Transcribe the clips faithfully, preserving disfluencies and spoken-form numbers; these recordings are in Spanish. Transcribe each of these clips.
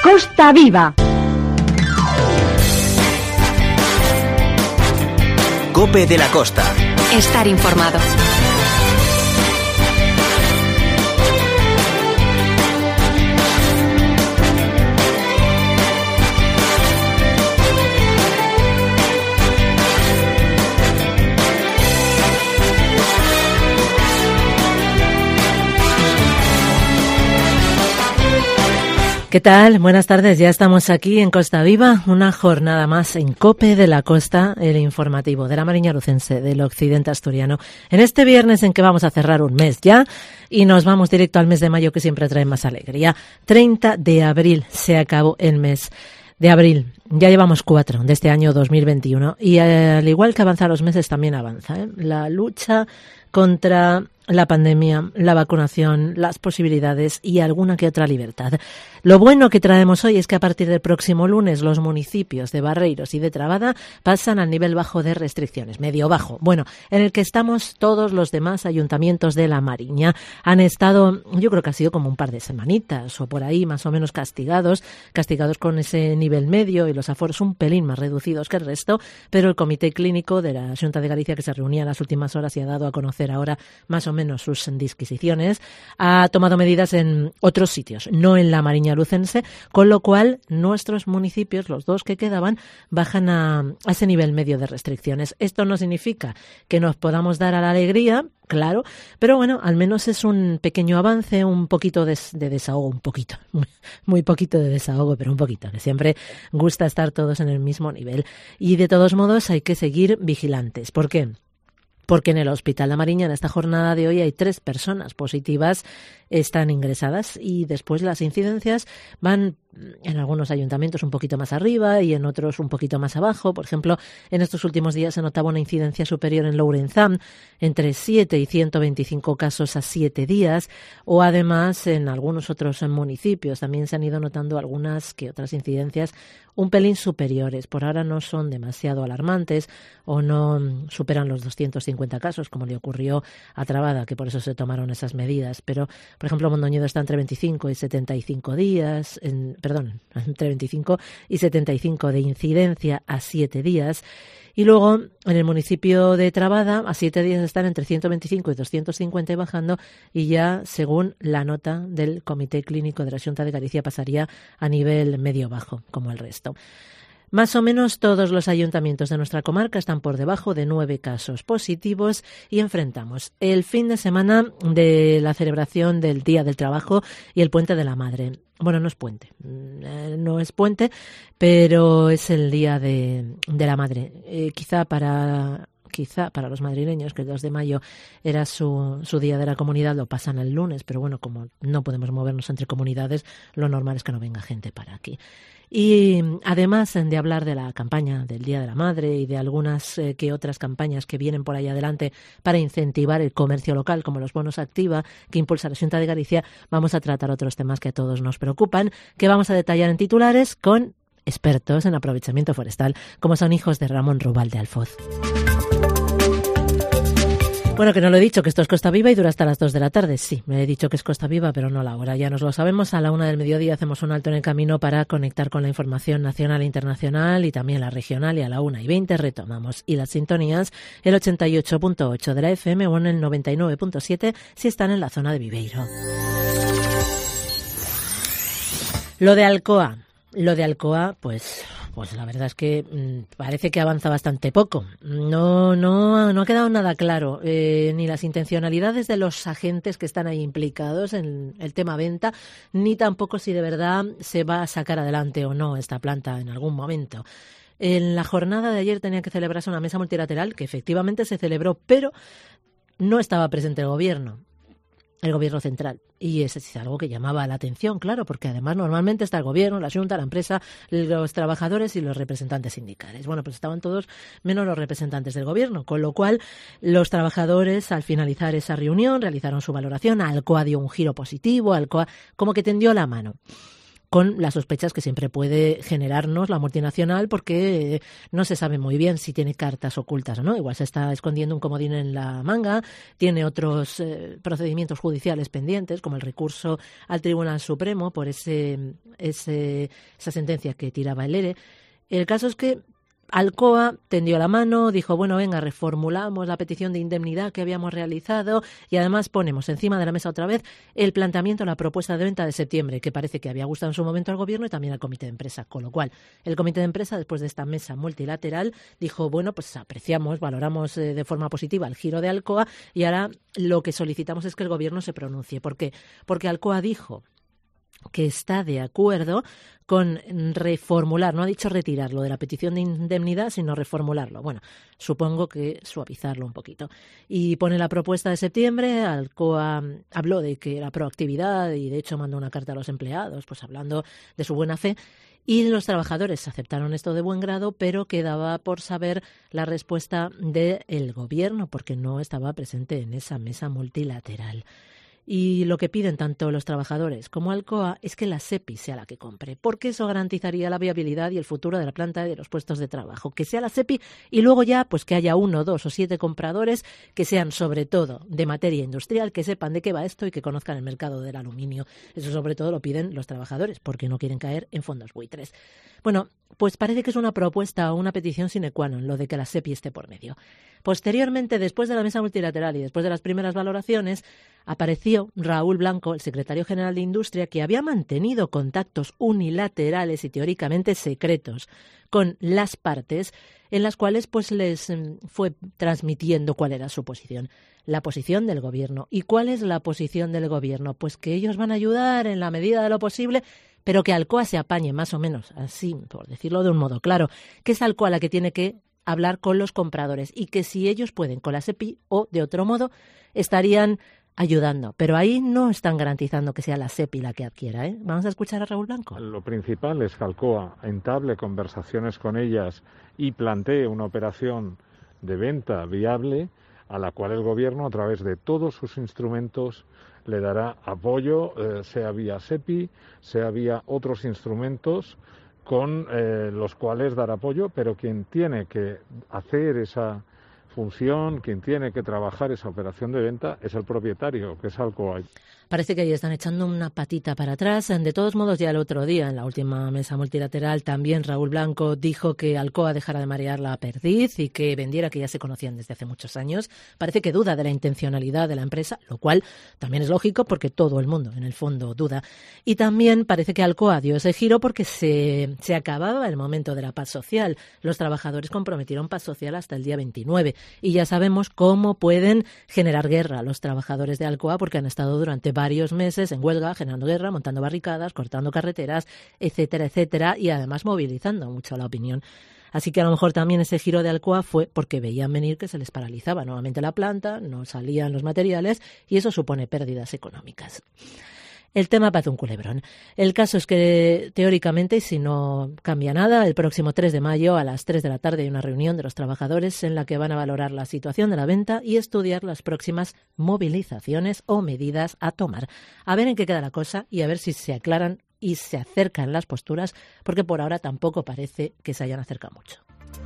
Costa Viva. COPE de la Costa. Estar informado. ¿Qué tal? Buenas tardes, ya estamos aquí en Costa Viva, una jornada más en COPE de la Costa, el informativo de la Mariña Lucense, del occidente asturiano, en este viernes en que vamos a cerrar un mes ya y nos vamos directo al mes de mayo, que siempre trae más alegría. treinta de abril se acabó el mes de abril. Ya llevamos cuatro de este año dos mil veintiuno y al igual que avanzan los meses también avanza, ¿eh? La lucha contra la pandemia, la vacunación, las posibilidades y alguna que otra libertad. Lo bueno que traemos hoy es que a partir del próximo lunes los municipios de Barreiros y de Trabada pasan al nivel bajo de restricciones, medio bajo, bueno, en el que estamos todos los demás ayuntamientos de la Mariña. Han estado, yo creo que ha sido como un par de semanitas o por ahí más o menos castigados, castigados con ese nivel medio y los aforos un pelín más reducidos que el resto, pero el Comité Clínico de la Xunta de Galicia, que se reunía en las últimas horas y ha dado a conocer ahora más o menos menos sus disquisiciones, ha tomado medidas en otros sitios, no en la Mariña Lucense, con lo cual nuestros municipios, los dos que quedaban, bajan a, a ese nivel medio de restricciones. Esto no significa que nos podamos dar a la alegría, claro, pero bueno, al menos es un pequeño avance, un poquito de, de desahogo, un poquito, muy, muy poquito de desahogo, pero un poquito, que siempre gusta estar todos en el mismo nivel. Y de todos modos hay que seguir vigilantes. ¿Por qué? Porque en el Hospital La Mariña, en esta jornada de hoy, hay tres personas positivas, están ingresadas y después las incidencias van en algunos ayuntamientos un poquito más arriba y en otros un poquito más abajo. Por ejemplo, en estos últimos días se notaba una incidencia superior en Lourenzán, entre siete y ciento veinticinco casos a siete días, o además en algunos otros municipios también se han ido notando algunas que otras incidencias un pelín superiores. Por ahora no son demasiado alarmantes o no superan los doscientos cincuenta casos, como le ocurrió a Trabada, que por eso se tomaron esas medidas. Pero, por ejemplo, Mondoñedo está entre veinticinco y setenta y cinco días, en, perdón, entre veinticinco y setenta y cinco de incidencia a siete días. Y luego, en el municipio de Trabada, a siete días están entre ciento veinticinco y doscientos cincuenta y bajando, y ya, según la nota del Comité Clínico de la Xunta de Galicia, pasaría a nivel medio-bajo, como el resto. Más o menos todos los ayuntamientos de nuestra comarca están por debajo de nueve casos positivos y enfrentamos el fin de semana de la celebración del Día del Trabajo y el Puente de la Madre. Bueno, no es puente, no es puente, pero es el Día de, de la Madre. Eh, quizá para... Quizá para los madrileños, que el dos de mayo era su, su día de la comunidad, lo pasan el lunes, pero bueno, como no podemos movernos entre comunidades, lo normal es que no venga gente para aquí. Y además de hablar de la campaña del Día de la Madre y de algunas eh, que otras campañas que vienen por ahí adelante para incentivar el comercio local, como los bonos Activa, que impulsa la Xunta de Galicia, vamos a tratar otros temas que a todos nos preocupan, que vamos a detallar en titulares con expertos en aprovechamiento forestal, como son hijos de Ramón Rubal de Alfoz. Bueno, que no lo he dicho, que esto es Costa Viva y dura hasta las dos de la tarde. Sí, me he dicho que es Costa Viva, pero no la hora. Ya nos lo sabemos. A la una del mediodía hacemos un alto en el camino para conectar con la información nacional e internacional y también la regional. Y a la una y veinte retomamos. Y las sintonías, el ochenta y ocho punto ocho de la F M o en el noventa y nueve punto siete si están en la zona de Viveiro. Lo de Alcoa. Lo de Alcoa, pues... Pues la verdad es que mmm, parece que avanza bastante poco. No, no, no ha quedado nada claro, eh, ni las intencionalidades de los agentes que están ahí implicados en el tema venta, ni tampoco si de verdad se va a sacar adelante o no esta planta en algún momento. En la jornada de ayer tenía que celebrarse una mesa multilateral que efectivamente se celebró, pero no estaba presente el gobierno. El gobierno central. Y eso es algo que llamaba la atención, claro, porque además normalmente está el gobierno, la Xunta, la empresa, los trabajadores y los representantes sindicales. Bueno, pues estaban todos menos los representantes del gobierno, con lo cual los trabajadores, al finalizar esa reunión, realizaron su valoración. Alcoa dio un giro positivo, Alcoa como que tendió la mano. con las sospechas que siempre puede generarnos la multinacional, porque eh, no se sabe muy bien si tiene cartas ocultas o no. Igual se está escondiendo un comodín en la manga, tiene otros eh, procedimientos judiciales pendientes, como el recurso al Tribunal Supremo por ese, ese esa sentencia que tiraba el ERE. El caso es que Alcoa tendió la mano, dijo, bueno, venga, reformulamos la petición de indemnidad que habíamos realizado y además ponemos encima de la mesa otra vez el planteamiento, la propuesta de venta de septiembre, que parece que había gustado en su momento al Gobierno y también al Comité de Empresa. Con lo cual, el Comité de Empresa, después de esta mesa multilateral, dijo, bueno, pues apreciamos, valoramos eh, de forma positiva el giro de Alcoa y ahora lo que solicitamos es que el Gobierno se pronuncie. ¿Por qué? Porque Alcoa dijo que está de acuerdo con reformular, no ha dicho retirarlo de la petición de indemnidad, sino reformularlo. Bueno, supongo que suavizarlo un poquito. Y pone la propuesta de septiembre. Alcoa habló de que era proactividad y de hecho mandó una carta a los empleados, pues hablando de su buena fe. Y los trabajadores aceptaron esto de buen grado, pero quedaba por saber la respuesta del Gobierno, porque no estaba presente en esa mesa multilateral. Y lo que piden tanto los trabajadores como Alcoa es que la SEPI sea la que compre, porque eso garantizaría la viabilidad y el futuro de la planta y de los puestos de trabajo. Que sea la SEPI y luego ya pues que haya uno, dos o siete compradores que sean sobre todo de materia industrial, que sepan de qué va esto y que conozcan el mercado del aluminio. Eso sobre todo lo piden los trabajadores porque no quieren caer en fondos buitres. Bueno, pues parece que es una propuesta o una petición sine qua non lo de que la SEPI esté por medio. Posteriormente, después de la mesa multilateral y después de las primeras valoraciones, apareció Raúl Blanco, el secretario general de Industria, que había mantenido contactos unilaterales y teóricamente secretos con las partes, en las cuales pues les fue transmitiendo cuál era su posición, la posición del Gobierno. ¿Y cuál es la posición del Gobierno? Pues que ellos van a ayudar en la medida de lo posible, pero que Alcoa se apañe, más o menos, así, por decirlo de un modo claro, que es Alcoa la que tiene que hablar con los compradores y que si ellos pueden con la SEPI o de otro modo estarían ayudando. Pero ahí no están garantizando que sea la SEPI la que adquiera, ¿eh? Vamos a escuchar a Raúl Blanco. Lo principal es que Alcoa entable conversaciones con ellas y plantee una operación de venta viable a la cual el Gobierno, a través de todos sus instrumentos, le dará apoyo, eh, sea vía SEPI, sea vía otros instrumentos con eh, los cuales dar apoyo, pero quien tiene que hacer esa función, quien tiene que trabajar esa operación de venta es el propietario, que es Alcoa. Parece que ahí están echando una patita para atrás. De todos modos, ya el otro día, en la última mesa multilateral, también Raúl Blanco dijo que Alcoa dejara de marear la perdiz y que vendiera, que ya se conocían desde hace muchos años. Parece que duda de la intencionalidad de la empresa, lo cual también es lógico porque todo el mundo, en el fondo, duda. Y también parece que Alcoa dio ese giro porque se, se acababa el momento de la paz social. Los trabajadores comprometieron paz social hasta el día veintinueve. Y ya sabemos cómo pueden generar guerra los trabajadores de Alcoa, porque han estado durante varios meses en huelga, generando guerra, montando barricadas, cortando carreteras, etcétera, etcétera, y además movilizando mucho la opinión. Así que a lo mejor también ese giro de Alcoa fue porque veían venir que se les paralizaba nuevamente la planta, no salían los materiales y eso supone pérdidas económicas. El tema parece un culebrón. El caso es que, teóricamente, y si no cambia nada, el próximo tres de mayo a las tres de la tarde hay una reunión de los trabajadores en la que van a valorar la situación de la venta y estudiar las próximas movilizaciones o medidas a tomar. A ver en qué queda la cosa y a ver si se aclaran y se acercan las posturas, porque por ahora tampoco parece que se hayan acercado mucho.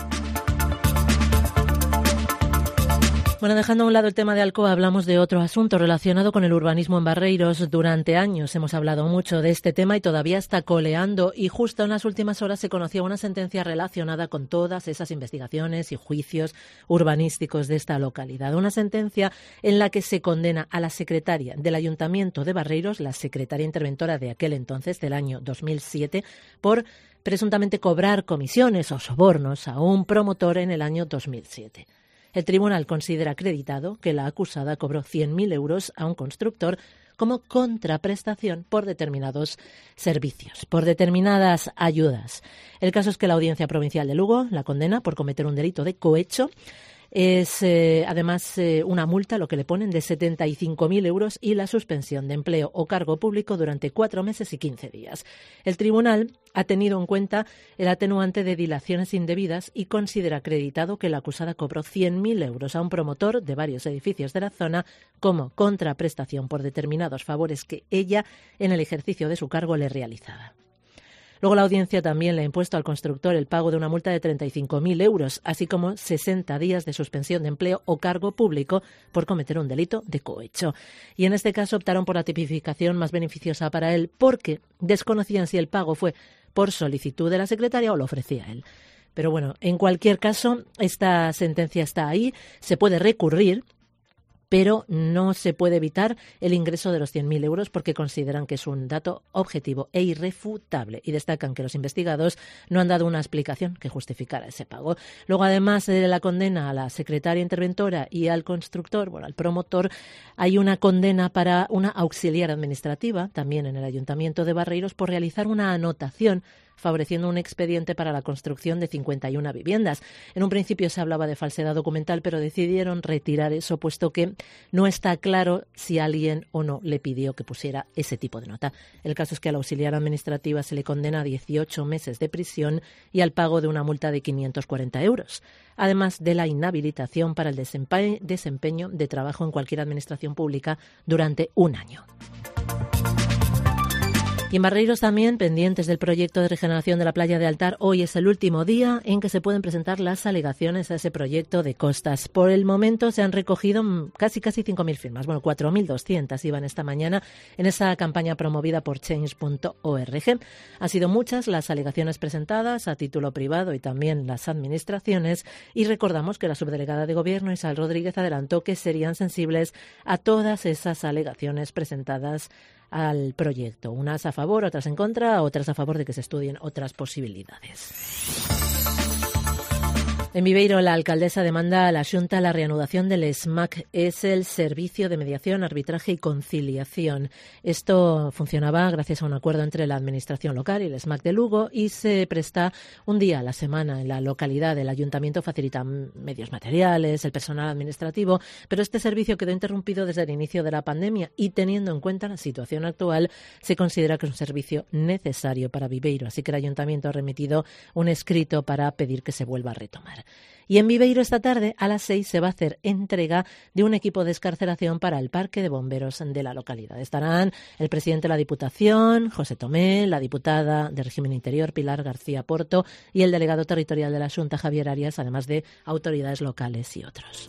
Bueno, dejando a un lado el tema de Alcoa, hablamos de otro asunto relacionado con el urbanismo en Barreiros. Durante años hemos hablado mucho de este tema y todavía está coleando, y justo en las últimas horas se conocía una sentencia relacionada con todas esas investigaciones y juicios urbanísticos de esta localidad. Una sentencia en la que se condena a la secretaria del Ayuntamiento de Barreiros, la secretaria interventora de aquel entonces, del año dos mil siete, por presuntamente cobrar comisiones o sobornos a un promotor en el año dos mil siete. El tribunal considera acreditado que la acusada cobró cien mil euros a un constructor como contraprestación por determinados servicios, por determinadas ayudas. El caso es que la Audiencia Provincial de Lugo la condena por cometer un delito de cohecho. Es eh, además eh, una multa, lo que le ponen, de setenta y cinco mil euros y la suspensión de empleo o cargo público durante cuatro meses y quince días. El tribunal ha tenido en cuenta el atenuante de dilaciones indebidas y considera acreditado que la acusada cobró cien mil euros a un promotor de varios edificios de la zona como contraprestación por determinados favores que ella, en el ejercicio de su cargo, le realizaba. Luego la audiencia también le ha impuesto al constructor el pago de una multa de treinta y cinco mil euros, así como sesenta días de suspensión de empleo o cargo público por cometer un delito de cohecho. Y en este caso optaron por la tipificación más beneficiosa para él porque desconocían si el pago fue por solicitud de la secretaria o lo ofrecía él. Pero bueno, en cualquier caso, esta sentencia está ahí, se puede recurrir, pero no se puede evitar el ingreso de los cien mil euros porque consideran que es un dato objetivo e irrefutable y destacan que los investigados no han dado una explicación que justificara ese pago. Luego, además de la condena a la secretaria interventora y al constructor, bueno, al promotor, hay una condena para una auxiliar administrativa, también en el Ayuntamiento de Barreiros, por realizar una anotación favoreciendo un expediente para la construcción de cincuenta y una viviendas. En un principio se hablaba de falsedad documental, pero decidieron retirar eso, puesto que no está claro si alguien o no le pidió que pusiera ese tipo de nota. El caso es que a la auxiliar administrativa se le condena a dieciocho meses de prisión y al pago de una multa de quinientos cuarenta euros, además de la inhabilitación para el desempe- desempeño de trabajo en cualquier administración pública durante un año. Y en Barreiros también, pendientes del proyecto de regeneración de la playa de Altar, hoy es el último día en que se pueden presentar las alegaciones a ese proyecto de costas. Por el momento se han recogido casi casi cinco mil firmas, bueno, cuatro mil doscientas iban esta mañana en esa campaña promovida por change punto org. Han sido muchas las alegaciones presentadas a título privado y también las administraciones, y recordamos que la subdelegada de Gobierno, Isabel Rodríguez, adelantó que serían sensibles a todas esas alegaciones presentadas al proyecto, unas a favor, otras en contra, otras a favor de que se estudien otras posibilidades. En Viveiro, la alcaldesa demanda a la Xunta la reanudación del S M A C. Es el Servicio de Mediación, Arbitraje y Conciliación. Esto funcionaba gracias a un acuerdo entre la Administración local y el S M A C de Lugo y se presta un día a la semana en la localidad. El Ayuntamiento facilita medios materiales, el personal administrativo, pero este servicio quedó interrumpido desde el inicio de la pandemia y, teniendo en cuenta la situación actual, se considera que es un servicio necesario para Viveiro. Así que el Ayuntamiento ha remitido un escrito para pedir que se vuelva a retomar. Y en Viveiro esta tarde a las seis se va a hacer entrega de un equipo de excarceración para el Parque de Bomberos de la localidad. Estarán el presidente de la Diputación, José Tomé, la diputada de Régimen Interior, Pilar García Porto, y el delegado territorial de la Xunta, Javier Arias, además de autoridades locales y otros.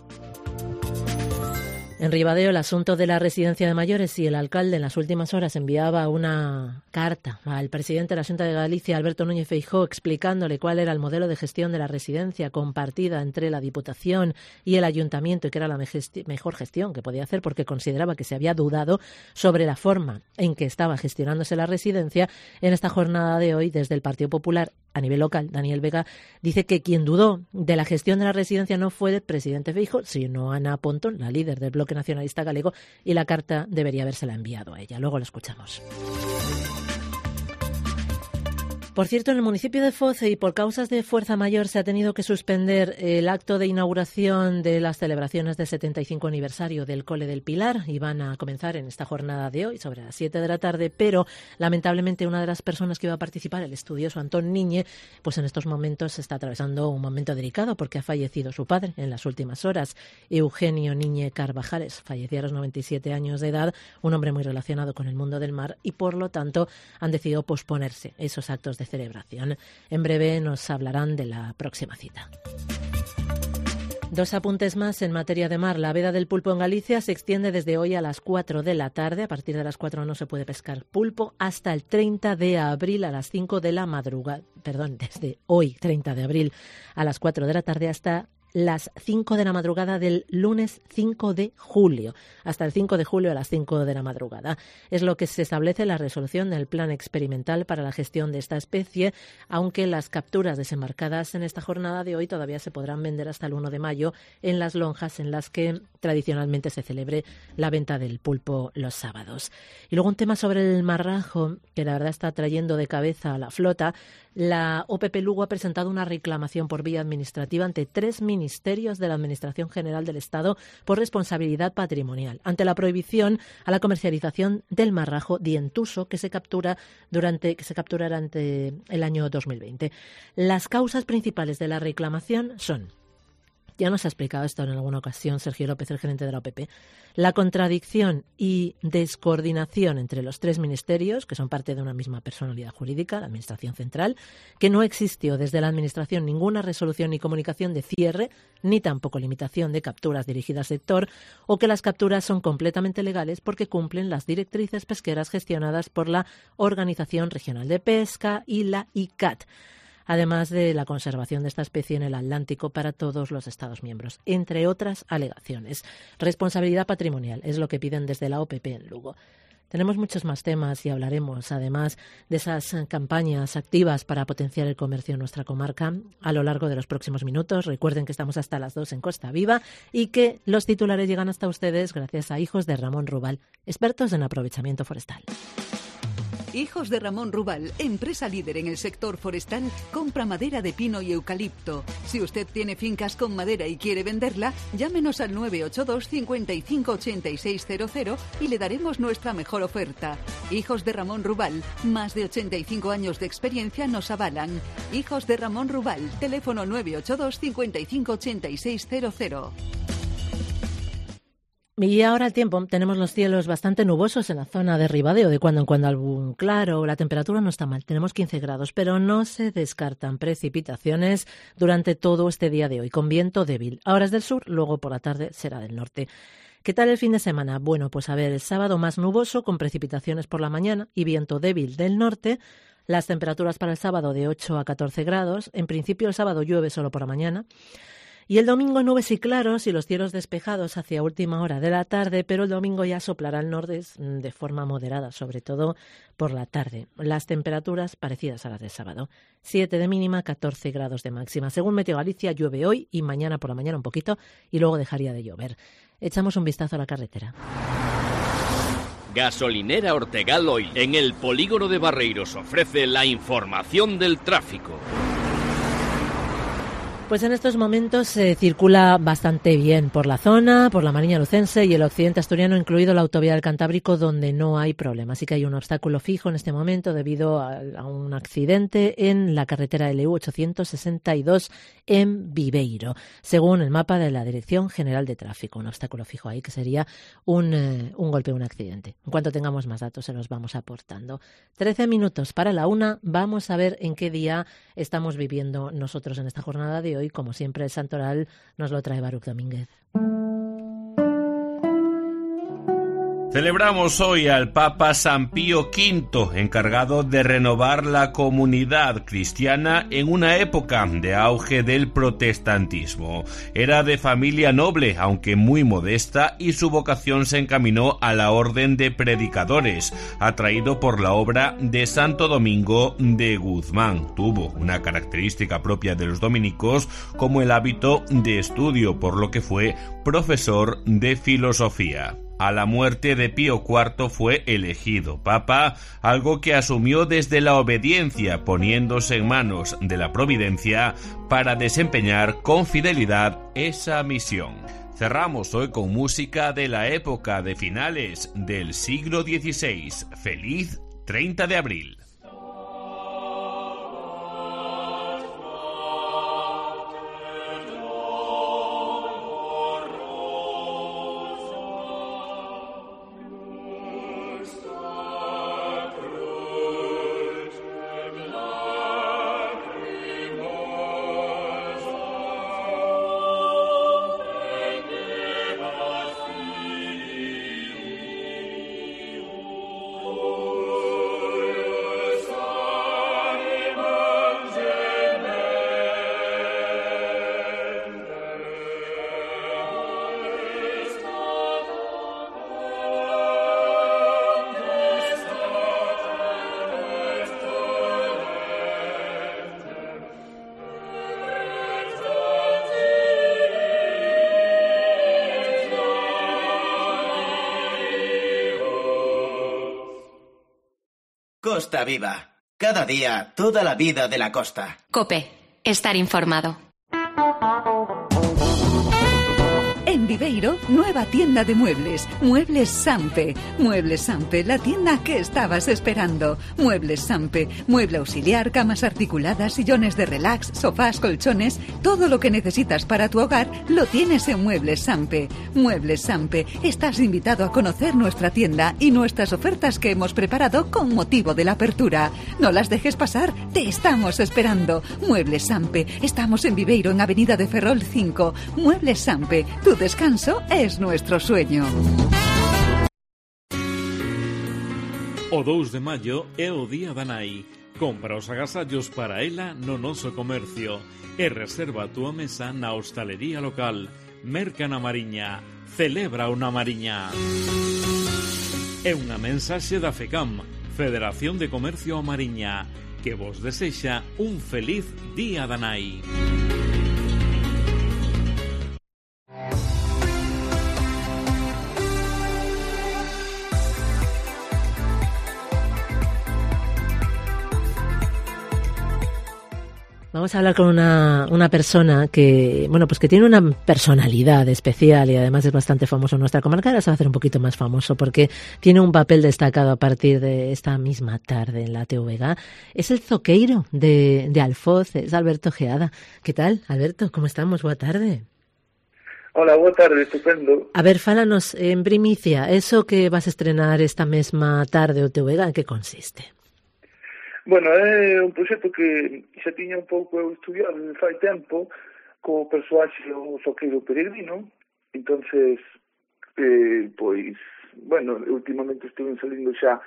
En Ribadeo, el asunto de la residencia de mayores, y el alcalde en las últimas horas enviaba una carta al presidente de la Xunta de Galicia, Alberto Núñez Feijóo, explicándole cuál era el modelo de gestión de la residencia compartida entre la Diputación y el Ayuntamiento y que era la mejor gestión que podía hacer porque consideraba que se había dudado sobre la forma en que estaba gestionándose la residencia. En esta jornada de hoy, desde el Partido Popular a nivel local, Daniel Vega dice que quien dudó de la gestión de la residencia no fue el presidente Feijóo, sino Ana Pontón, la líder del Bloque Nacionalista Galego, y la carta debería habérsela enviado a ella. Luego lo escuchamos. Por cierto, en el municipio de Foz, y por causas de fuerza mayor, se ha tenido que suspender el acto de inauguración de las celebraciones del setenta y cinco aniversario del Cole del Pilar. Iban a comenzar en esta jornada de hoy, sobre las siete de la tarde, pero lamentablemente una de las personas que iba a participar, el estudioso Antón Niñe, pues en estos momentos está atravesando un momento delicado porque ha fallecido su padre en las últimas horas. Eugenio Niñe Carvajales falleció a los noventa y siete años de edad, un hombre muy relacionado con el mundo del mar, y por lo tanto han decidido posponerse esos actos de celebración. En breve nos hablarán de la próxima cita. Dos apuntes más en materia de mar. La veda del pulpo en Galicia se extiende desde hoy a las cuatro de la tarde. A partir de las cuatro no se puede pescar pulpo hasta el treinta de abril a las cinco de la madrugada. Perdón, desde hoy, treinta de abril, a las cuatro de la tarde hasta las cinco de la madrugada del lunes cinco de julio, hasta el cinco de julio a las cinco de la madrugada. Es lo que se establece en la resolución del Plan Experimental para la gestión de esta especie, aunque las capturas desembarcadas en esta jornada de hoy todavía se podrán vender hasta el uno de mayo en las lonjas en las que tradicionalmente se celebre la venta del pulpo los sábados. Y luego un tema sobre el marrajo, que la verdad está trayendo de cabeza a la flota. La O P P Lugo ha presentado una reclamación por vía administrativa ante tres ministerios de la Administración General del Estado por responsabilidad patrimonial, ante la prohibición a la comercialización del marrajo dientuso que se captura durante que se captura durante el año dos mil veinte. Las causas principales de la reclamación son Ya nos ha explicado esto en alguna ocasión Sergio López, el gerente de la O P P. La contradicción y descoordinación entre los tres ministerios, que son parte de una misma personalidad jurídica, la Administración Central, que no existió desde la Administración ninguna resolución ni comunicación de cierre, ni tampoco limitación de capturas dirigidas al sector, o que las capturas son completamente legales porque cumplen las directrices pesqueras gestionadas por la Organización Regional de Pesca y la I C A T. Además de la conservación de esta especie en el Atlántico para todos los Estados miembros, entre otras alegaciones. Responsabilidad patrimonial es lo que piden desde la O P P en Lugo. Tenemos muchos más temas y hablaremos, además, de esas campañas activas para potenciar el comercio en nuestra comarca a lo largo de los próximos minutos. Recuerden que estamos hasta las dos en Costa Viva y que los titulares llegan hasta ustedes gracias a Hijos de Ramón Rubal, expertos en aprovechamiento forestal. Hijos de Ramón Rubal, empresa líder en el sector forestal, compra madera de pino y eucalipto. Si usted tiene fincas con madera y quiere venderla, llámenos al nueve ocho dos, cincuenta y cinco, ochenta y seis cero cero y le daremos nuestra mejor oferta. Hijos de Ramón Rubal, más de ochenta y cinco años de experiencia nos avalan. Hijos de Ramón Rubal, teléfono nueve ocho dos, cincuenta y cinco, ochenta y seis cero cero. Y ahora el tiempo, tenemos los cielos bastante nubosos en la zona de Ribadeo, de cuando en cuando algún claro, la temperatura no está mal, tenemos quince grados, pero no se descartan precipitaciones durante todo este día de hoy, con viento débil. Ahora es del sur, luego por la tarde será del norte. ¿Qué tal el fin de semana? Bueno, pues a ver, el sábado más nuboso, con precipitaciones por la mañana y viento débil del norte. Las temperaturas para el sábado de ocho a catorce grados, en principio el sábado llueve solo por la mañana. Y el domingo nubes y claros y los cielos despejados hacia última hora de la tarde, pero el domingo ya soplará el norte de forma moderada, sobre todo por la tarde. Las temperaturas parecidas a las del sábado. siete de mínima, catorce grados de máxima. Según Meteo Galicia, llueve hoy y mañana por la mañana un poquito y luego dejaría de llover. Echamos un vistazo a la carretera. Gasolinera Ortegal hoy, en el polígono de Barreiros, ofrece la información del tráfico. Pues en estos momentos se eh, circula bastante bien por la zona, por la Mariña Lucense y el occidente asturiano, incluido la autovía del Cantábrico, donde no hay problema. Así que hay un obstáculo fijo en este momento debido a, a un accidente en la carretera L U ochocientos sesenta y dos en Viveiro, según el mapa de la Dirección General de Tráfico. Un obstáculo fijo ahí que sería un, eh, un golpe, un accidente. En cuanto tengamos más datos se los vamos aportando. trece minutos para la una. Vamos a ver en qué día estamos viviendo nosotros en esta jornada de hoy. Como siempre, el santoral nos lo trae Baruch Domínguez. Celebramos hoy al Papa San Pío quinto, encargado de renovar la comunidad cristiana en una época de auge del protestantismo. Era de familia noble, aunque muy modesta, y su vocación se encaminó a la orden de predicadores, atraído por la obra de Santo Domingo de Guzmán. Tuvo una característica propia de los dominicos como el hábito de estudio, por lo que fue profesor de filosofía. A la muerte de Pío cuarto fue elegido papa, algo que asumió desde la obediencia, poniéndose en manos de la providencia para desempeñar con fidelidad esa misión. Cerramos hoy con música de la época de finales del siglo dieciséis. Feliz treinta de abril. Costa Viva. Cada día, toda la vida de la costa. COPE. Estar informado. En En Viveiro, nueva tienda de muebles. Muebles Sampe. Muebles Sampe, la tienda que estabas esperando. Muebles Sampe. Mueble auxiliar, camas articuladas, sillones de relax, sofás, colchones. Todo lo que necesitas para tu hogar lo tienes en Muebles Sampe. Muebles Sampe. Estás invitado a conocer nuestra tienda y nuestras ofertas que hemos preparado con motivo de la apertura. No las dejes pasar, te estamos esperando. Muebles Sampe. Estamos en Viveiro, en Avenida de Ferrol cinco. Muebles Sampe. Tu descanso es nuestro sueño. O dous de maio é o Día da Nai. Compra os agasallos para ela no noso comercio e reserva a túa mesa na hostalería local. Merca na Mariña. Celebra unha Mariña. É unha mensaxe da FECAM, Federación de Comercio a Mariña, que vos desexa un feliz Día da Nai. Vamos a hablar con una, una persona que, bueno, pues que tiene una personalidad especial y además es bastante famoso en nuestra comarca. Ahora se va a hacer un poquito más famoso porque tiene un papel destacado a partir de esta misma tarde en la T V G. Es el zoqueiro de, de Alfoz, es Alberto Geada. ¿Qué tal, Alberto? ¿Cómo estamos? Boa tarde. Hola, boa tarde, estupendo. A ver, fálanos en primicia, eso que vas a estrenar esta mesma tarde o T V G, en que consiste? Bueno, é un proxecto que xa tiña un pouco eu estudiado desde fai tempo co persoaxe o zoqueiro peregrino. Entonces, eh, pois, bueno, últimamente estuve salindo xa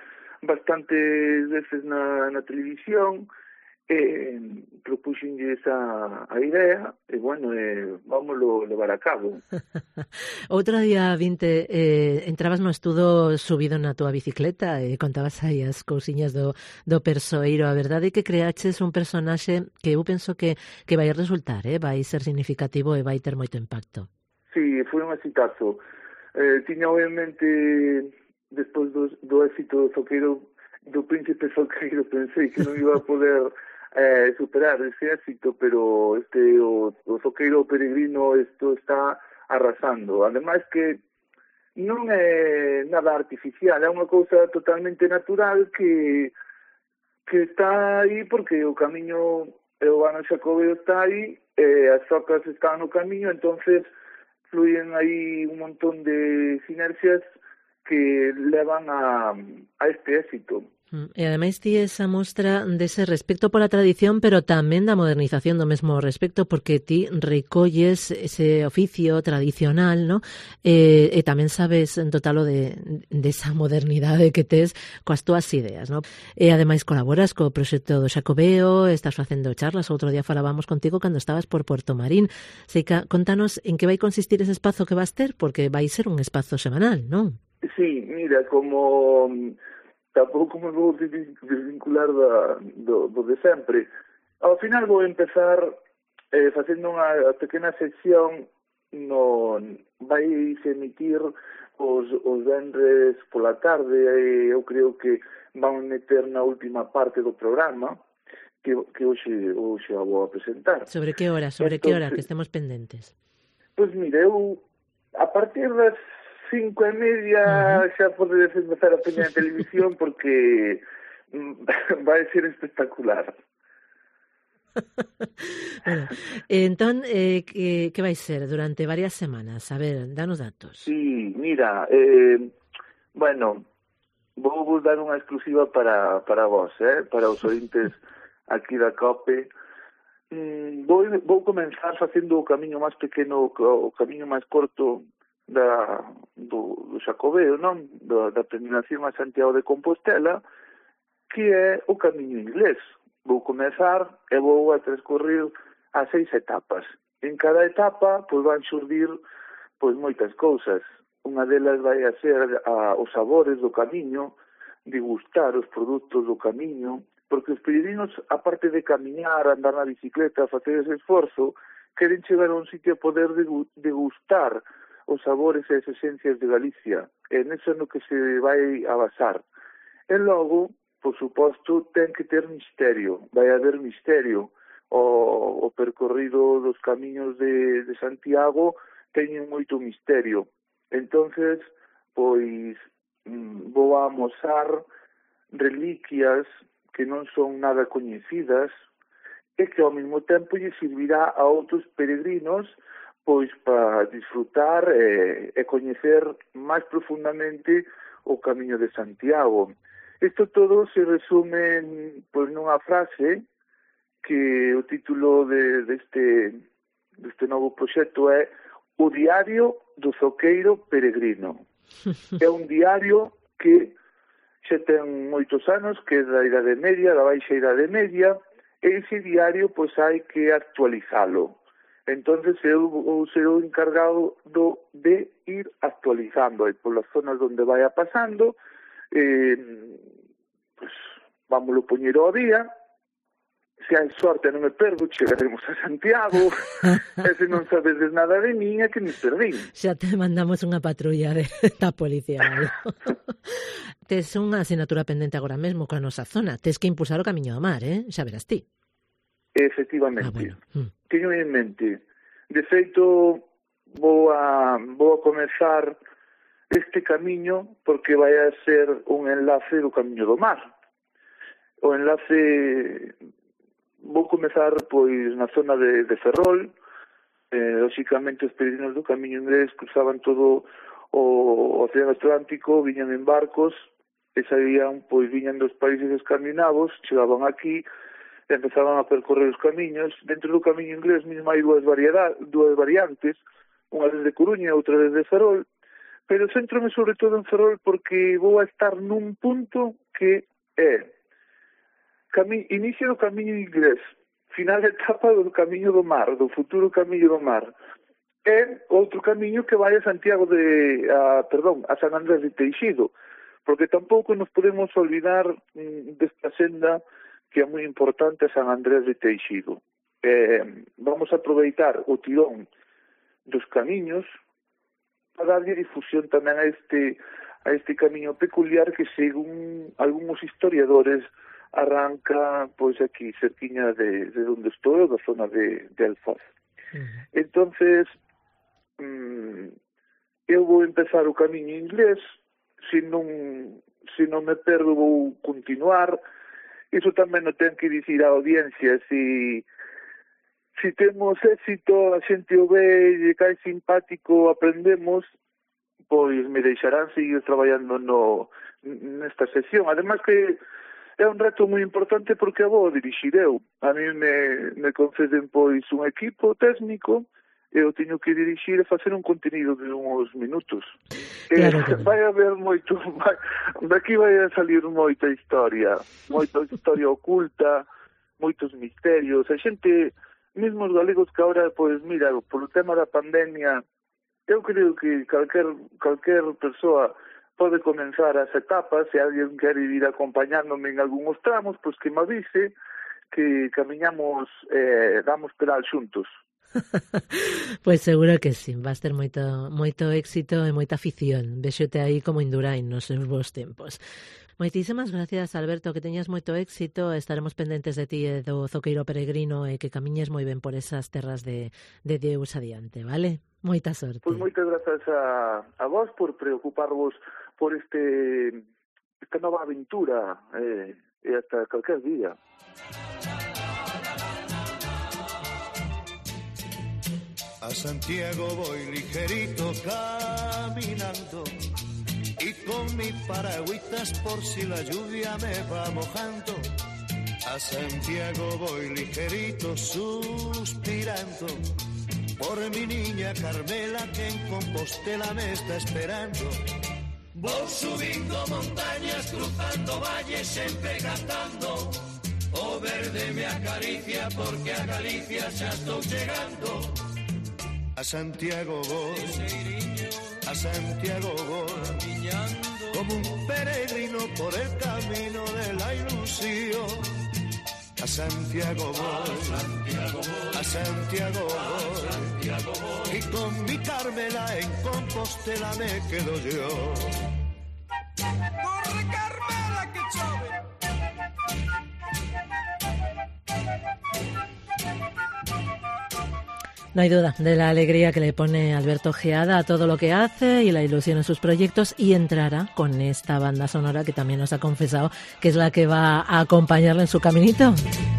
bastantes veces na, na televisión, eh, propuxenlle esa a idea e, bueno, eh, vámoslo levar a cabo. Outro día vinte eh, entrabas no estudo subido na túa bicicleta e contabas aí as cousiñas do, do persoeiro. A verdade é que creaches un personaxe que eu penso que, que vai resultar, eh? vai ser significativo e vai ter moito impacto. Sí, foi un exitazo. Eh, tiña obviamente, despois do, do éxito do zoqueiro, do príncipe zoqueiro, pensei que non iba a poder Eh, superar ese éxito, pero este o, o zoqueiro peregrino isto está arrasando. Ademais que non é nada artificial, é unha cousa totalmente natural que que está aí porque o camiño, o ano xacobeo está aí, e as zocas están no camiño, entonces fluyen aí un montón de sinerxias que levan a, a este éxito. E ademais ti esa mostra dese respecto pola tradición, pero tamén da modernización do mesmo respecto, porque ti recolles ese oficio tradicional, ¿no? E, e tamén sabes en total o de, de esa modernidade que tes coas túas ideas, ¿no? E ademais colaboras co proxecto do Xacobeo, estás facendo charlas, outro día falábamos contigo cando estabas por Puerto Marín. Seica, contanos en que vai consistir ese espazo que vas ter, porque vai ser un espazo semanal, non? Sí, mira, como tampouco me vou desvincular da, do, do de sempre. Ao final vou empezar eh, facendo unha pequena sección no vai se emitir os, os venres pola tarde e eu creo que van meter na última parte do programa que, que hoxe, hoxe a vou a presentar. Sobre que hora? Sobre Entonces, que hora? Que estemos pendentes. Pois mira, eu a partir das cinco e media uh-huh. xa podes empezar a peña en televisión porque vai ser espectacular. Bueno, entón, eh, que, que vai ser durante varias semanas? A ver, danos datos. Sí, mira, eh, bueno, vou vos dar unha exclusiva para, para vos, eh, para os ointes aquí da COPE. Mm, vou, vou comenzar facendo o camiño máis pequeno, o camiño máis corto da, do, do Xacobeo, non? Da, da peregrinación a Santiago de Compostela, que é o camiño inglés. Vou comezar e vou a transcorrer a seis etapas. En cada etapa, pois, van xurdir pois, moitas cousas. Unha delas vai a ser a, os sabores do camiño, degustar os produtos do camiño, porque os peregrinos, aparte de camiñar, andar na bicicleta, facer ese esforzo, queren chegar a un sitio a poder degustar os sabores e as esencias de Galicia. E neso no que se vai a basar. E logo, por suposto, ten que ter misterio. Vai haber misterio. O, o percorrido dos camiños de, de Santiago teñen moito misterio. Entonces, pois, vou a amosar reliquias que non son nada coñecidas e que ao mesmo tempo lle servirá a outros peregrinos pois para disfrutar e, e coñecer máis profundamente o Camiño de Santiago. Isto todo se resume pois nunha frase que o título de, deste, deste novo proxecto é O Diario do Zoqueiro Peregrino. É un diario que xa ten moitos anos, que é da Idade Media, da Baixa Idade Media, e ese diario pois hai que actualizalo. Entonces eu vou ser o encargado do, de ir actualizando e polas zonas onde vaya pasando, eh, pues, vámoslo poñer ao día. Se hai sorte non me perdo, chegaremos a Santiago. E se non sabedes nada de mí, é que me perdín. Xa te mandamos unha patrulla de, da policía. Tes unha asignatura pendente agora mesmo coa nosa zona. Tes que impulsar o Camiño do Mar, eh? Xa verás ti. Efectivamente. Ah, bueno. mm. Teño en mente. De feito, vou a, vou a comezar este camiño porque vai a ser un enlace do Camiño do Mar. O enlace... Vou comezar, pois, na zona de, de Ferrol. Eh, lóxicamente, os peregrinos do Camiño Inglés cruzaban todo o Océano Atlántico, viñan en barcos, e saían, pois, viñan dos países escandinavos, chegaban aquí, e empezaban a percorrer os camiños. Dentro do Camiño Inglés mesmo hai dúas, variedad, dúas variantes, unha desde Coruña e outra desde Ferrol, pero centrome sobre todo en Ferrol porque vou a estar nun punto que é Cami inicio do Camiño Inglés, final de etapa do Camiño do Mar, do futuro Camiño do Mar. É outro camiño que vai a Santiago de... A, perdón, a San Andrés de Teixido, porque tampouco nos podemos olvidar mm, desta senda que é moi importante, a San Andrés de Teixido. Eh, vamos a aproveitar o tirón dos camiños para darlle difusión tamén a este, a este camiño peculiar que, según algúns historiadores, arranca pois aquí cerquiña de, de onde estou, da zona de, de Alfoz. Uh-huh. Entonces mm, eu vou empezar o Camiño Inglés, se non, se non me perdo vou continuar. Iso tamén non ten que dicir á audiencia, se si temos éxito, a xente o ve e cae simpático, aprendemos, pois me deixarán seguir traballando no, nesta sesión. Ademais que é un reto moi importante porque a vou dirixir eu. A mí me, me conceden pois un equipo técnico e eu teño que dirixir e facer un contenido de uns minutos. Claro, eh, vai haber moito, vai, daqui vai a salir moita historia, moita historia oculta, moitos misterios. A xente, mesmo os galegos que agora, pois mira, polo tema da pandemia, eu creo que calquer, calquer persoa pode comenzar as etapas. Se alguén quer ir acompañándome en algúns tramos, pois que me avise, que camiñamos, eh, damos pedal xuntos. Pois seguro que sí, vas ter moito, moito éxito e moita afición. Vexote aí como Indurain nos seus bons tempos. Moitísimas gracias, Alberto, que teñas moito éxito. Estaremos pendentes de ti e do Zoqueiro Peregrino e que camiñes moi ben por esas terras de, de Deus adiante, vale? Moita sorte. Pois moitas grazas a, a vos por preocuparvos por este esta nova aventura eh, e hasta calquer día. A Santiago voy ligerito caminando y con mi paragüitas por si la lluvia me va mojando. A Santiago voy ligerito suspirando por mi niña Carmela que en Compostela me está esperando. Voy subindo montañas, cruzando valles, sempre cantando. O verde me acaricia porque a Galicia xa estou chegando. A Santiago voy, a Santiago voy, como un peregrino por el camino de la ilusión. A Santiago voy, a Santiago voy, y con mi Carmela en Compostela me quedo yo. Corre Carmela que chove. No hay duda de la alegría que le pone Alberto Geada a todo lo que hace y la ilusión en sus proyectos, y entrará con esta banda sonora que también nos ha confesado que es la que va a acompañarle en su caminito.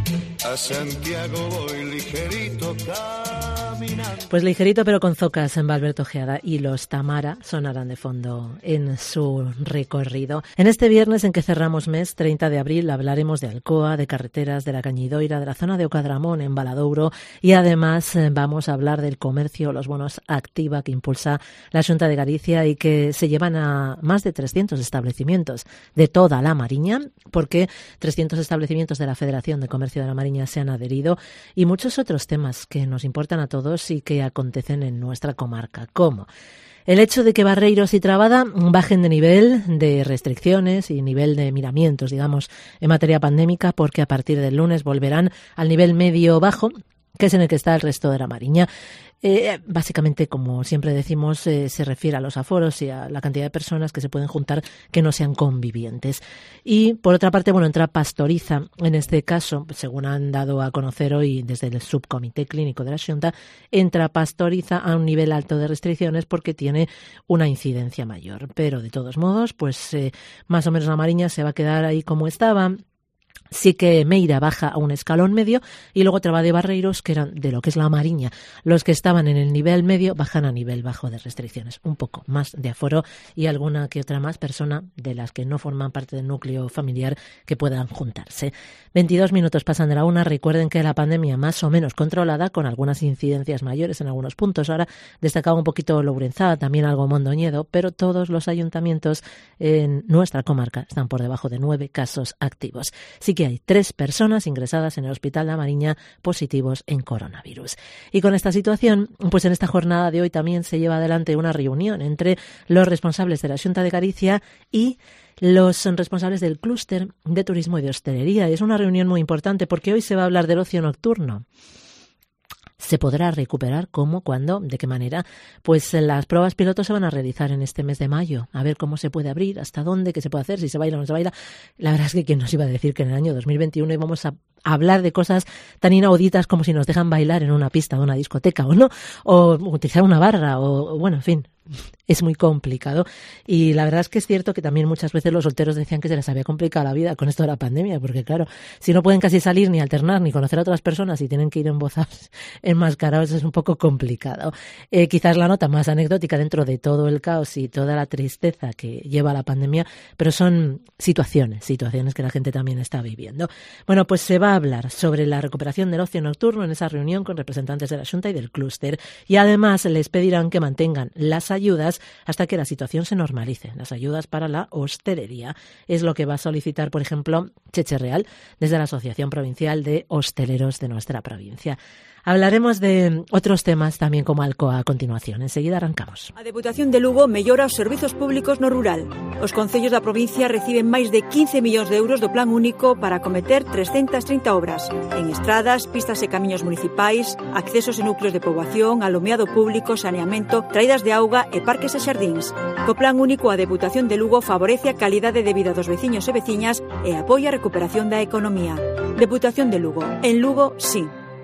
A Santiago voy ligerito caminando. Pues ligerito pero con zocas en Alberto Geada, y los Tamara sonarán de fondo en su recorrido. En este viernes en que cerramos mes, treinta de abril, hablaremos de Alcoa, de carreteras, de la Cañidoira, de la zona de Ocadramón en Valadouro, y además eh, vamos a hablar del comercio, los bonos Activa que impulsa la Xunta de Galicia y que se llevan a más de trescientos establecimientos de toda la Mariña, porque trescientos establecimientos de la Federación de Comercio de la Mariña se han adherido, y muchos otros temas que nos importan a todos y que acontecen en nuestra comarca, como el hecho de que Barreiros y Trabada bajen de nivel de restricciones y nivel de miramientos, digamos, en materia pandémica, porque a partir del lunes volverán al nivel medio-bajo, que es en el que está el resto de la Mariña. Eh, básicamente, como siempre decimos, eh, se refiere a los aforos y a la cantidad de personas que se pueden juntar que no sean convivientes. Y, por otra parte, bueno, entra Pastoriza, en este caso, según han dado a conocer hoy desde el subcomité clínico de la Xunta, entra Pastoriza a un nivel alto de restricciones porque tiene una incidencia mayor. Pero, de todos modos, pues eh, más o menos la Mariña se va a quedar ahí como estaba. Sí que Meira baja a un escalón medio, y luego Trabada y Barreiros, que eran de lo que es la Mariña, los que estaban en el nivel medio, bajan a nivel bajo de restricciones. Un poco más de aforo y alguna que otra más persona de las que no forman parte del núcleo familiar que puedan juntarse. veintidós minutos pasan de la una. Recuerden que la pandemia más o menos controlada, con algunas incidencias mayores en algunos puntos. Ahora destacaba un poquito Lourenzá, también algo Mondoñedo, pero todos los ayuntamientos en nuestra comarca están por debajo de nueve casos activos. Sí que hay tres personas ingresadas en el Hospital de la Mariña positivos en coronavirus. Y con esta situación, pues en esta jornada de hoy también se lleva adelante una reunión entre los responsables de la Xunta de Galicia y los responsables del clúster de turismo y de hostelería. Es una reunión muy importante porque hoy se va a hablar del ocio nocturno. ¿Se podrá recuperar? ¿Cómo? ¿Cuándo? ¿De qué manera? Pues las pruebas pilotos se van a realizar en este mes de mayo. A ver cómo se puede abrir, hasta dónde, qué se puede hacer, si se baila o no se baila. La verdad es que quién nos iba a decir que en el año dos mil veintiuno íbamos a hablar de cosas tan inauditas como si nos dejan bailar en una pista de una discoteca o no, o utilizar una barra, o bueno, en fin. Es muy complicado, y la verdad es que es cierto que también muchas veces los solteros decían que se les había complicado la vida con esto de la pandemia, porque claro, si no pueden casi salir ni alternar ni conocer a otras personas y tienen que ir embozados, enmascarados, es un poco complicado. Eh, quizás la nota más anecdótica dentro de todo el caos y toda la tristeza que lleva la pandemia, pero son situaciones, situaciones que la gente también está viviendo. Bueno, pues se va a hablar sobre la recuperación del ocio nocturno en esa reunión con representantes de la Xunta y del clúster, y además les pedirán que mantengan las ayudas hasta que la situación se normalice. Las ayudas para la hostelería es lo que va a solicitar, por ejemplo, Cheche Real, desde la Asociación Provincial de Hosteleros de nuestra provincia. Hablaremos de otros temas tamén como Alcoa a continuación. Enseguida arrancamos. A Deputación de Lugo mellora os servizos públicos no rural. Os concellos da provincia reciben máis de quince millóns de euros do Plan Único para acometer trescentas trinta obras en estradas, pistas e camiños municipais, accesos e núcleos de poboación, alumeado público, saneamento, traídas de auga e parques e xardíns. Co Plan Único a Deputación de Lugo favorece a calidade de vida dos veciños e veciñas e apoia a recuperación da economía. Deputación de Lugo. En Lugo, sí.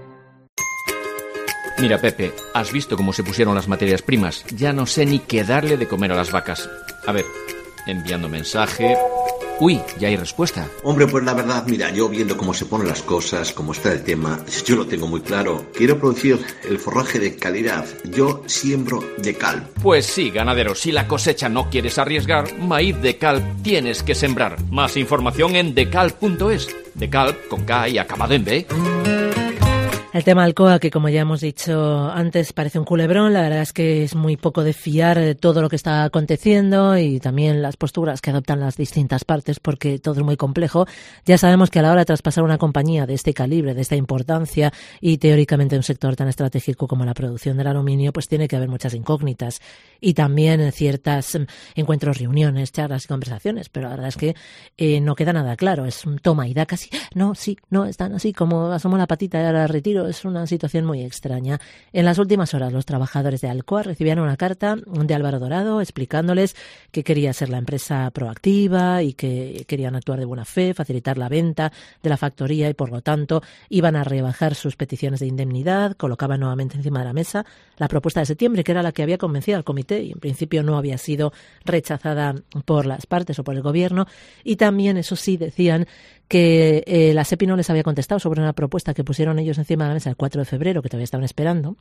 Mira, Pepe, has visto cómo se pusieron las materias primas. Ya no sé ni qué darle de comer a las vacas. A ver, enviando mensaje... Uy, ya hay respuesta. Hombre, pues la verdad, mira, yo viendo cómo se ponen las cosas, cómo está el tema, yo lo tengo muy claro. Quiero producir el forraje de calidad. Yo siembro Decal. Pues sí, ganadero, si la cosecha no quieres arriesgar, maíz Decal tienes que sembrar. Más información en decal punto es. Decal con K y acabado en B. El tema Alcoa, que como ya hemos dicho antes, parece un culebrón. La verdad es que es muy poco de fiar de todo lo que está aconteciendo y también las posturas que adoptan las distintas partes, porque todo es muy complejo. Ya sabemos que a la hora de traspasar una compañía de este calibre, de esta importancia y teóricamente un sector tan estratégico como la producción del aluminio, pues tiene que haber muchas incógnitas y también ciertas encuentros, reuniones, charlas y conversaciones. Pero la verdad es que eh, no queda nada claro. Es un toma y da casi. No, sí, no, están así como asomo la patita y ahora retiro esto es una situación muy extraña. En las últimas horas, los trabajadores de Alcoa recibían una carta de Álvaro Dorado explicándoles que quería ser la empresa proactiva y que querían actuar de buena fe, facilitar la venta de la factoría y, por lo tanto, iban a rebajar sus peticiones de indemnidad, colocaban nuevamente encima de la mesa la propuesta de septiembre, que era la que había convencido al comité y, en principio, no había sido rechazada por las partes o por el gobierno. Y también, eso sí, decían que eh, la SEPI no les había contestado sobre una propuesta que pusieron ellos encima de la mesa el cuatro de febrero, que todavía estaban esperando.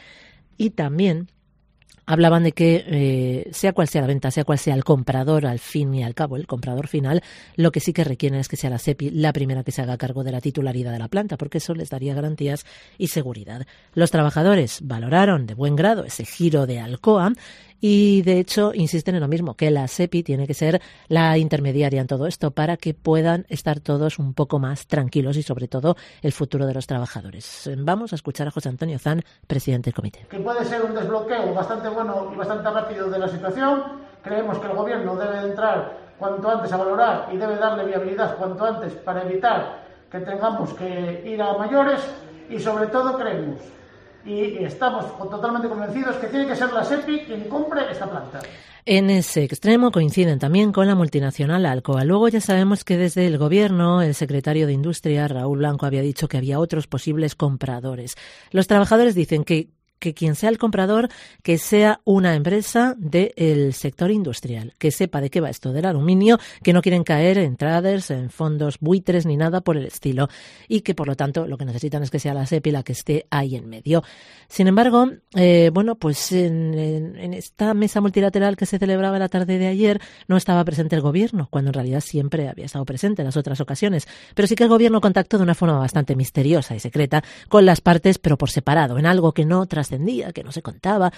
Y también hablaban de que, eh, sea cual sea la venta, sea cual sea el comprador, al fin y al cabo, el comprador final, lo que sí que requieren es que sea la SEPI la primera que se haga cargo de la titularidad de la planta, porque eso les daría garantías y seguridad. Los trabajadores valoraron de buen grado ese giro de Alcoa y, de hecho, insisten en lo mismo, que la SEPI tiene que ser la intermediaria en todo esto para que puedan estar todos un poco más tranquilos y, sobre todo, el futuro de los trabajadores. Vamos a escuchar a José Antonio Zan, presidente del comité. Que puede ser un desbloqueo bastante bueno y bastante rápido de la situación. Creemos que el gobierno debe entrar cuanto antes a valorar y debe darle viabilidad cuanto antes para evitar que tengamos que ir a mayores y, sobre todo, creemos y estamos totalmente convencidos que tiene que ser la SEPI quien compre esta planta. En ese extremo coinciden también con la multinacional Alcoa. Luego ya sabemos que desde el gobierno el secretario de Industria, Raúl Blanco, había dicho que había otros posibles compradores. Los trabajadores dicen que que quien sea el comprador, que sea una empresa del sector industrial, que sepa de qué va esto del aluminio, que no quieren caer en traders, en fondos buitres ni nada por el estilo, y que por lo tanto lo que necesitan es que sea la SEPI la que esté ahí en medio. Sin embargo, eh, bueno, pues en, en, en esta mesa multilateral que se celebraba la tarde de ayer no estaba presente el gobierno, cuando en realidad siempre había estado presente en las otras ocasiones, pero sí que el gobierno contactó de una forma bastante misteriosa y secreta con las partes, pero por separado, en algo que no trascendía, que no se contaba.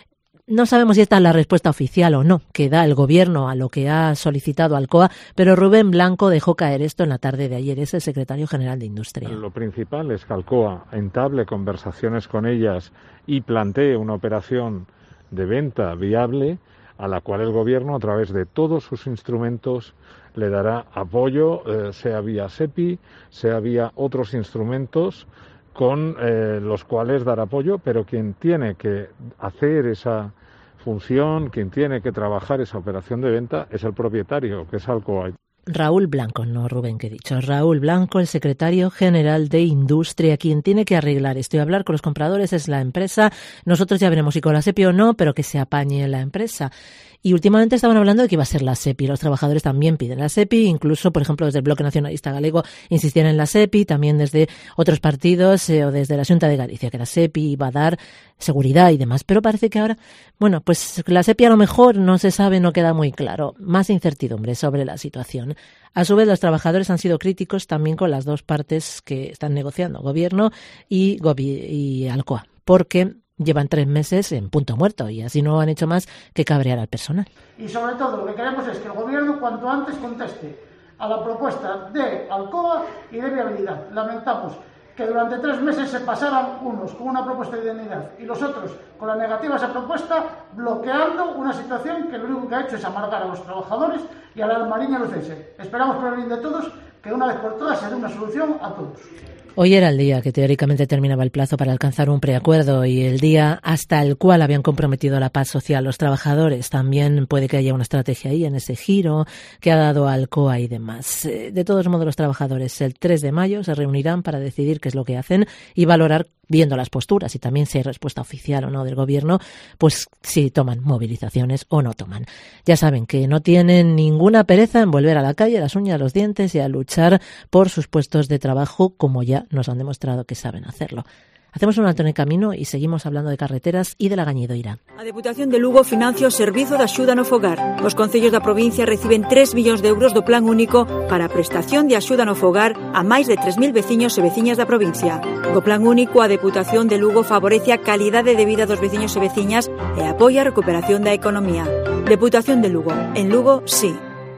No sabemos si esta es la respuesta oficial o no que da el gobierno a lo que ha solicitado Alcoa, pero Rubén Blanco dejó caer esto en la tarde de ayer. Es el secretario general de Industria. Lo principal es que Alcoa entable conversaciones con ellas y plantee una operación de venta viable a la cual el gobierno, a través de todos sus instrumentos, le dará apoyo, eh, sea vía SEPI, sea vía otros instrumentos con eh, los cuales dar apoyo, pero quien tiene que hacer esa función, quien tiene que trabajar esa operación de venta es el propietario, que es Alcoa. Raúl Blanco, no Rubén que he dicho, Raúl Blanco, el secretario general de Industria, quien tiene que arreglar esto y hablar con los compradores es la empresa. Nosotros ya veremos si con la SEPI o no, pero que se apañe la empresa. Y últimamente estaban hablando de que iba a ser la SEPI. Los trabajadores también piden la SEPI, incluso, por ejemplo, desde el Bloque Nacionalista Galego insistían en la SEPI, también desde otros partidos eh, o desde la Xunta de Galicia, que la SEPI iba a dar seguridad y demás. Pero parece que ahora, bueno, pues la SEPI a lo mejor no se sabe, no queda muy claro. Más incertidumbre sobre la situación. A su vez, los trabajadores han sido críticos también con las dos partes que están negociando, Gobierno y, gobi- y Alcoa, porque llevan tres meses en punto muerto y así no han hecho más que cabrear al personal. Y sobre todo lo que queremos es que el gobierno cuanto antes conteste a la propuesta de Alcoa y de viabilidad. Lamentamos que durante tres meses se pasaran unos con una propuesta de indemnidad y los otros con la negativa a esa propuesta, bloqueando una situación que lo único que ha hecho es amargar a los trabajadores y a la Mariña lucense. Esperamos por el bien de todos que una vez por todas se dé una solución a todos. Hoy era el día que teóricamente terminaba el plazo para alcanzar un preacuerdo y el día hasta el cual habían comprometido la paz social los trabajadores. También puede que haya una estrategia ahí en ese giro que ha dado Alcoa y demás. De todos modos, los trabajadores el tres de mayo se reunirán para decidir qué es lo que hacen y valorar, viendo las posturas y también si hay respuesta oficial o no del gobierno, pues si toman movilizaciones o no toman. Ya saben que no tienen ninguna pereza en volver a la calle, las uñas, los dientes y a luchar por sus puestos de trabajo, como ya nos han demostrado que saben hacerlo. Hacemos un alto en el camino y seguimos hablando de carreteras y de la Gañidoira. A Deputación de Lugo financia o Servizo de Axuda no Fogar. Os concellos da provincia reciben tres millóns de euros do Plan Único para a prestación de axuda no fogar a máis de tres mil veciños e veciñas da provincia. Co Plan Único, a Deputación de Lugo favorece a calidade de vida dos veciños e veciñas e apoia a recuperación da economía. Deputación de Lugo. En Lugo, sí.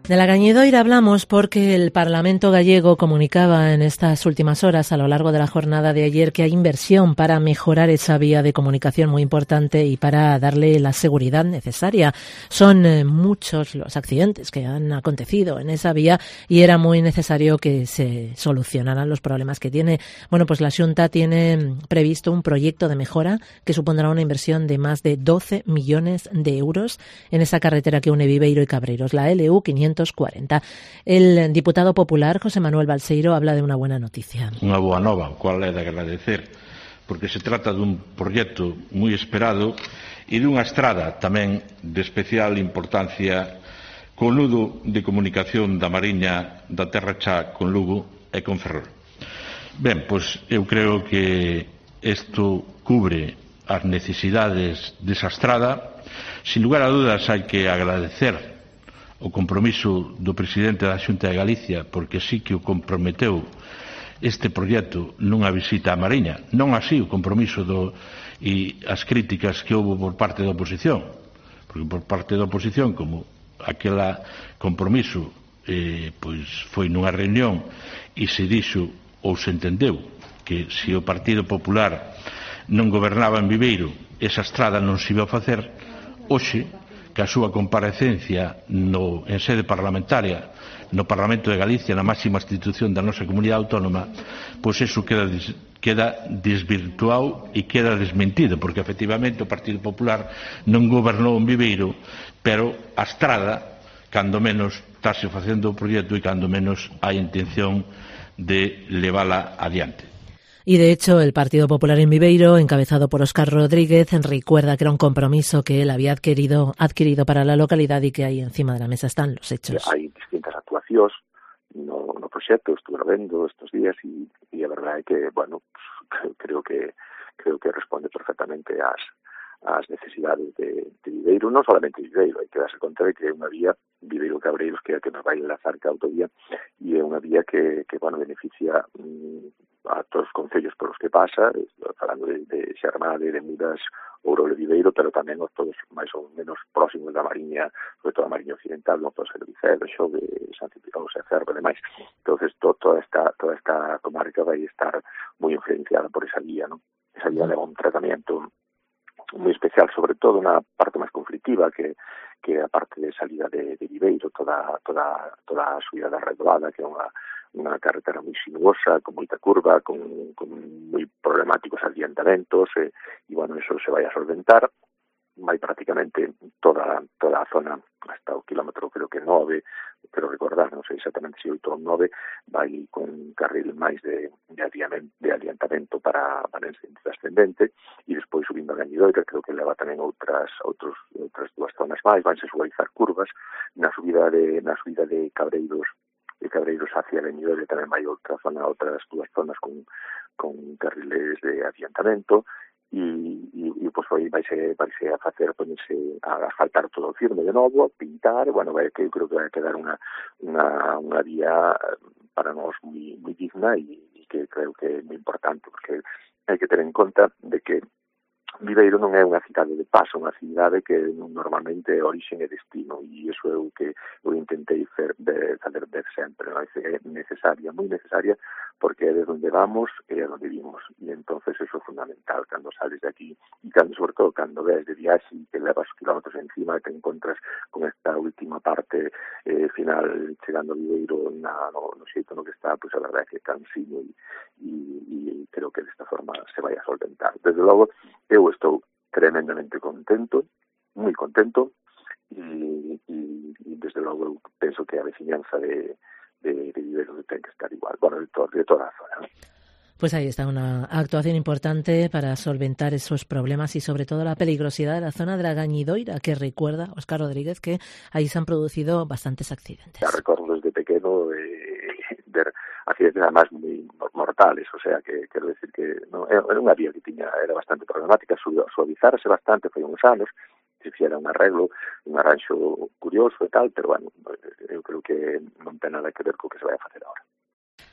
De la Gañidoira hablamos porque el Parlamento gallego comunicaba en estas últimas horas, a lo largo de la jornada de ayer, que hay inversión para mejorar esa vía de comunicación muy importante y para darle la seguridad necesaria. Son eh, muchos los accidentes que han acontecido en esa vía y era muy necesario que se solucionaran los problemas que tiene. Bueno, pues la Xunta tiene previsto un proyecto de mejora que supondrá una inversión de más de doce millones de euros en esa carretera que une Viveiro y Cabreiros, la L U quinientos cuarenta. El diputado popular José Manuel Balseiro habla de una buena noticia. Unha boa nova, cual é de agradecer, porque se trata dun proxecto moi esperado e dunha estrada tamén de especial importancia con nudo de comunicación da Mariña da Terra Chá con Lugo e con Ferrol. Ben, pois eu creo que isto cubre as necesidades desa estrada. Sin lugar a dudas hai que agradecer o compromiso do presidente da Xunta de Galicia, porque sí que o comprometeu este proxecto nunha visita á Mariña, non así o compromiso do, e as críticas que houve por parte da oposición, porque por parte da oposición, como aquela compromiso eh, pois foi nunha reunión e se dixo ou se entendeu que se o Partido Popular non gobernaba en Viveiro, esa estrada non se iba a facer. Hoxe, que a súa comparecencia no, en sede parlamentaria no Parlamento de Galicia, na máxima institución da nosa comunidade autónoma, pois eso queda, des, queda desvirtuado e queda desmentido, porque efectivamente o Partido Popular non gobernou en Viveiro, pero a estrada, cando menos, estáse facendo o proxecto e cando menos hai intención de levala adiante. Y de hecho el Partido Popular en Viveiro, encabezado por Óscar Rodríguez, recuerda que era un compromiso que él había adquirido, adquirido para la localidad y que ahí encima de la mesa están los hechos. Hai distintas actuacións no, no proxecto, estuve vendo estes días e, e a verdade é que, bueno, pues, creo que creo que responde perfectamente ás as necesidades de, de Viveiro, non solamente Viveiro, hai que darse conta de que é unha vía Viveiro-Cabreiros que é a que nos vai enlazar ca autovía e é unha vía que, que bueno, beneficia mm, a todos os concellos por os que pasa, falando de, de Xermade, de Mudas, Ouro e Viveiro, pero tamén os todos máis ou menos próximos da Mariña, sobre todo a Mariña Occidental, non pode ser Vicedo, Xove, San Cipriano, Cerro e demais. Entonces, to, toda esta toda esta comarca vai estar moi influenciada por esa vía, non? Esa vía leva un tratamento moi especial, sobre todo na parte máis conflictiva, que que a parte de salida de, de Viveiro, toda toda toda a subida da Redolada, que é unha unha carretera moi sinuosa, con moita curva, con, con moi problemáticos adiantamentos, e, e bueno, eso se vai a solventar. Vai prácticamente toda toda a zona, hasta o kilómetro, creo que nove, quero recordar, non sei exactamente se oito ou nove, vai con carril máis de, de, adiamento, de adiantamento para, para ese ascendente, e despois subindo a Gañidoira, creo que leva tamén outras outros, outras dúas zonas máis, vanse suavizar curvas. Na subida de na subida de Cabreiros de Cabreiros hacia Gañidoira tamén vai outra zona, outras dúas zonas con, con carriles de adiantamento, e, e, e pois vai, vai, se, vai se a facer, ponerse a asfaltar todo o firme de novo, a pintar, bueno, vai, que eu creo que vai quedar unha, unha, unha vía para nós moi, moi digna e, e que creo que é moi importante, porque hai que ter en conta de que Viveiro non é unha cidade de paso, unha cidade que normalmente é origen e destino, e iso é o que eu intentei fer, de, fazer ver sempre, non? É necesaria, moi necesaria, porque é de onde vamos e é onde vimos, e entonces eso é fundamental cando sales de aquí, e cando, sobre todo cando ves de viaxe e que levas kilómetros encima e te encontras con esta última parte eh, final, chegando a Viveiro na, no, no xeito no que está, pois a verdade é que é cansino, e, e, e creo que desta forma se vai a solventar. Desde logo, eu estou tremendamente contento, moi contento, e, e, e desde logo eu penso que a veciñanza de, de, de Viveiro ten que estar igual, bueno, de, to, de toda a zona, ¿no? Pues ahí está una actuación importante para solventar esos problemas y sobre todo la peligrosidad de la zona de la Gañidoira, que recuerda Óscar Rodríguez que ahí se han producido bastantes accidentes. Ya recuerdo desde pequeño eh, ver accidentes además muy mortales, o sea que quero decir que no, era unha vía que tiña, era bastante problemática, suavizarse bastante, foi uns anos, se fixera un arreglo, un arranxo curioso e tal, pero bueno, eu creo que non ten nada que ver co que se vai a facer agora.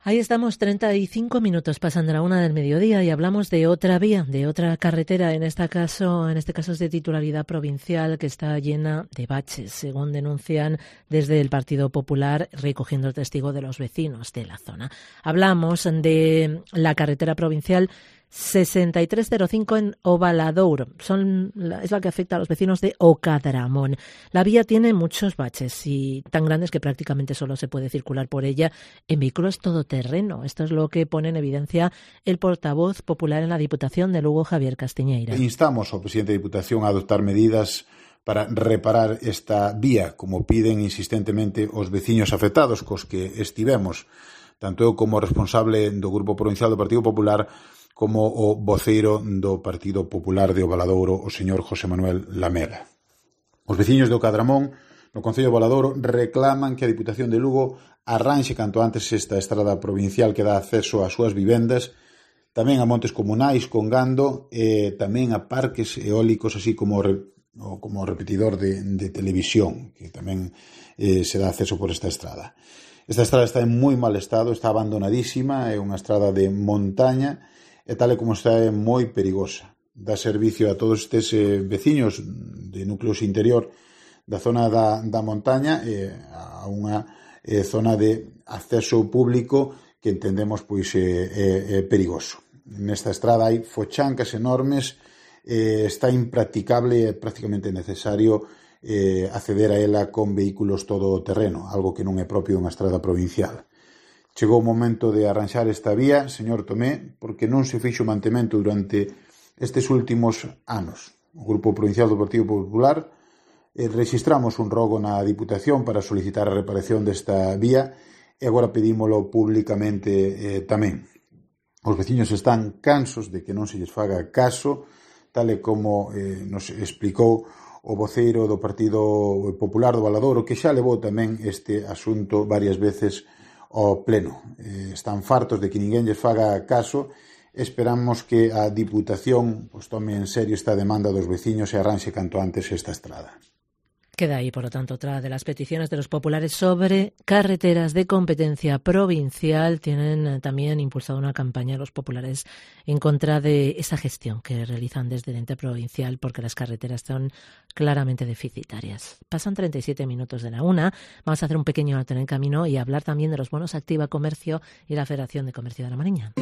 Ahí estamos, treinta y cinco minutos pasan de la una del mediodía y hablamos de otra vía, de otra carretera, en este caso, en este caso es de titularidad provincial, que está llena de baches, según denuncian desde el Partido Popular, recogiendo el testigo de los vecinos de la zona. Hablamos de la carretera provincial sesenta y tres cero cinco en Ovaladouro. Son, es la que afecta a los vecinos de Ocadramón. La vía tiene muchos baches y tan grandes que prácticamente solo se puede circular por ella en vehículos todoterreno. Esto es lo que pone en evidencia el portavoz popular en la Diputación de Lugo, Javier Castiñeira. Instamos ao presidente da Diputación a adoptar medidas para reparar esta vía, como piden insistentemente os veciños afectados cos que estivemos, tanto eu como responsable do Grupo Provincial do Partido Popular como o voceiro do Partido Popular de Ovaladouro, o señor José Manuel Lamela. Os veciños de Ocadramón, no Concello de Ovaladouro, reclaman que a Diputación de Lugo arranxe canto antes esta estrada provincial que dá acceso ás súas vivendas, tamén a montes comunais con gando e tamén a parques eólicos, así como como repetidor de, de televisión, que tamén eh, se dá acceso por esta estrada. Esta estrada está en moi mal estado, está abandonadísima, é unha estrada de montaña, e tal e como está é moi perigosa. Dá servicio a todos estes eh, veciños de núcleos interior da zona da, da montaña e a unha eh, zona de acceso público que entendemos pois é, é, é perigoso. Nesta estrada hai fochancas enormes, eh, está impracticable e prácticamente necesario eh, acceder a ela con vehículos todoterreno, algo que non é propio dunha estrada provincial. Chegou o momento de arranxar esta vía, señor Tomé, porque non se fixo mantemento durante estes últimos anos. O Grupo Provincial do Partido Popular eh, registramos un rogo na Diputación para solicitar a reparación desta vía e agora pedímolo públicamente eh, tamén. Os veciños están cansos de que non se lles faga caso, tal e como eh, nos explicou o voceiro do Partido Popular do Ovaladouro, que xa levou tamén este asunto varias veces ao pleno. Eh, están fartos de que ninguén lles faga caso. Esperamos que a Diputación pues, tome en serio esta demanda dos veciños e arranxe canto antes esta estrada. Queda ahí, por lo tanto, otra de las peticiones de los populares sobre carreteras de competencia provincial. Tienen también impulsado una campaña los populares en contra de esa gestión que realizan desde el ente provincial, porque las carreteras son claramente deficitarias. Pasan treinta y siete minutos de la una. Vamos a hacer un pequeño alto en el camino y hablar también de los bonos Activa Comercio y la Federación de Comercio de la Mariña.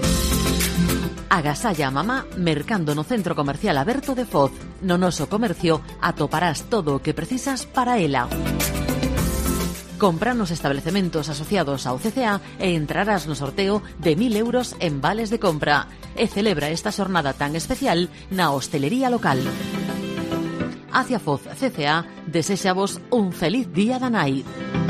Agasalla a mamá mercando no Centro Comercial Aberto de Foz. No noso comercio atoparás todo o que precisas para ela. Compra nos establecementos asociados ao C C A e entrarás no sorteo de mil euros en vales de compra. E celebra esta xornada tan especial na hostelería local. Hacia Foz C C A desexavos un feliz día da nai.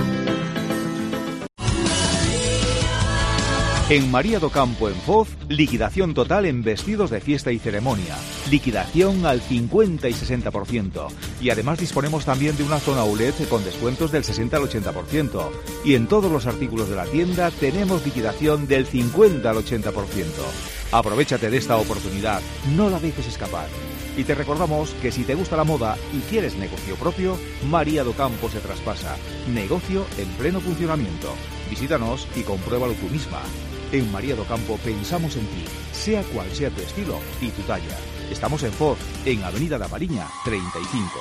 En María do Campo en Foz, liquidación total en vestidos de fiesta y ceremonia. Liquidación al cincuenta y sesenta por ciento. Y además disponemos también de una zona O L E D con descuentos del sesenta al ochenta por ciento. Y en todos los artículos de la tienda tenemos liquidación del cincuenta al ochenta por ciento. Aprovechate de esta oportunidad, no la dejes escapar. Y te recordamos que si te gusta la moda y quieres negocio propio, María do Campo se traspasa. Negocio en pleno funcionamiento. Visítanos y compruébalo tú misma. En María do Campo pensamos en ti, sea cual sea tu estilo y tu talla. Estamos en Foz, en Avenida da Mariña, treinta y cinco.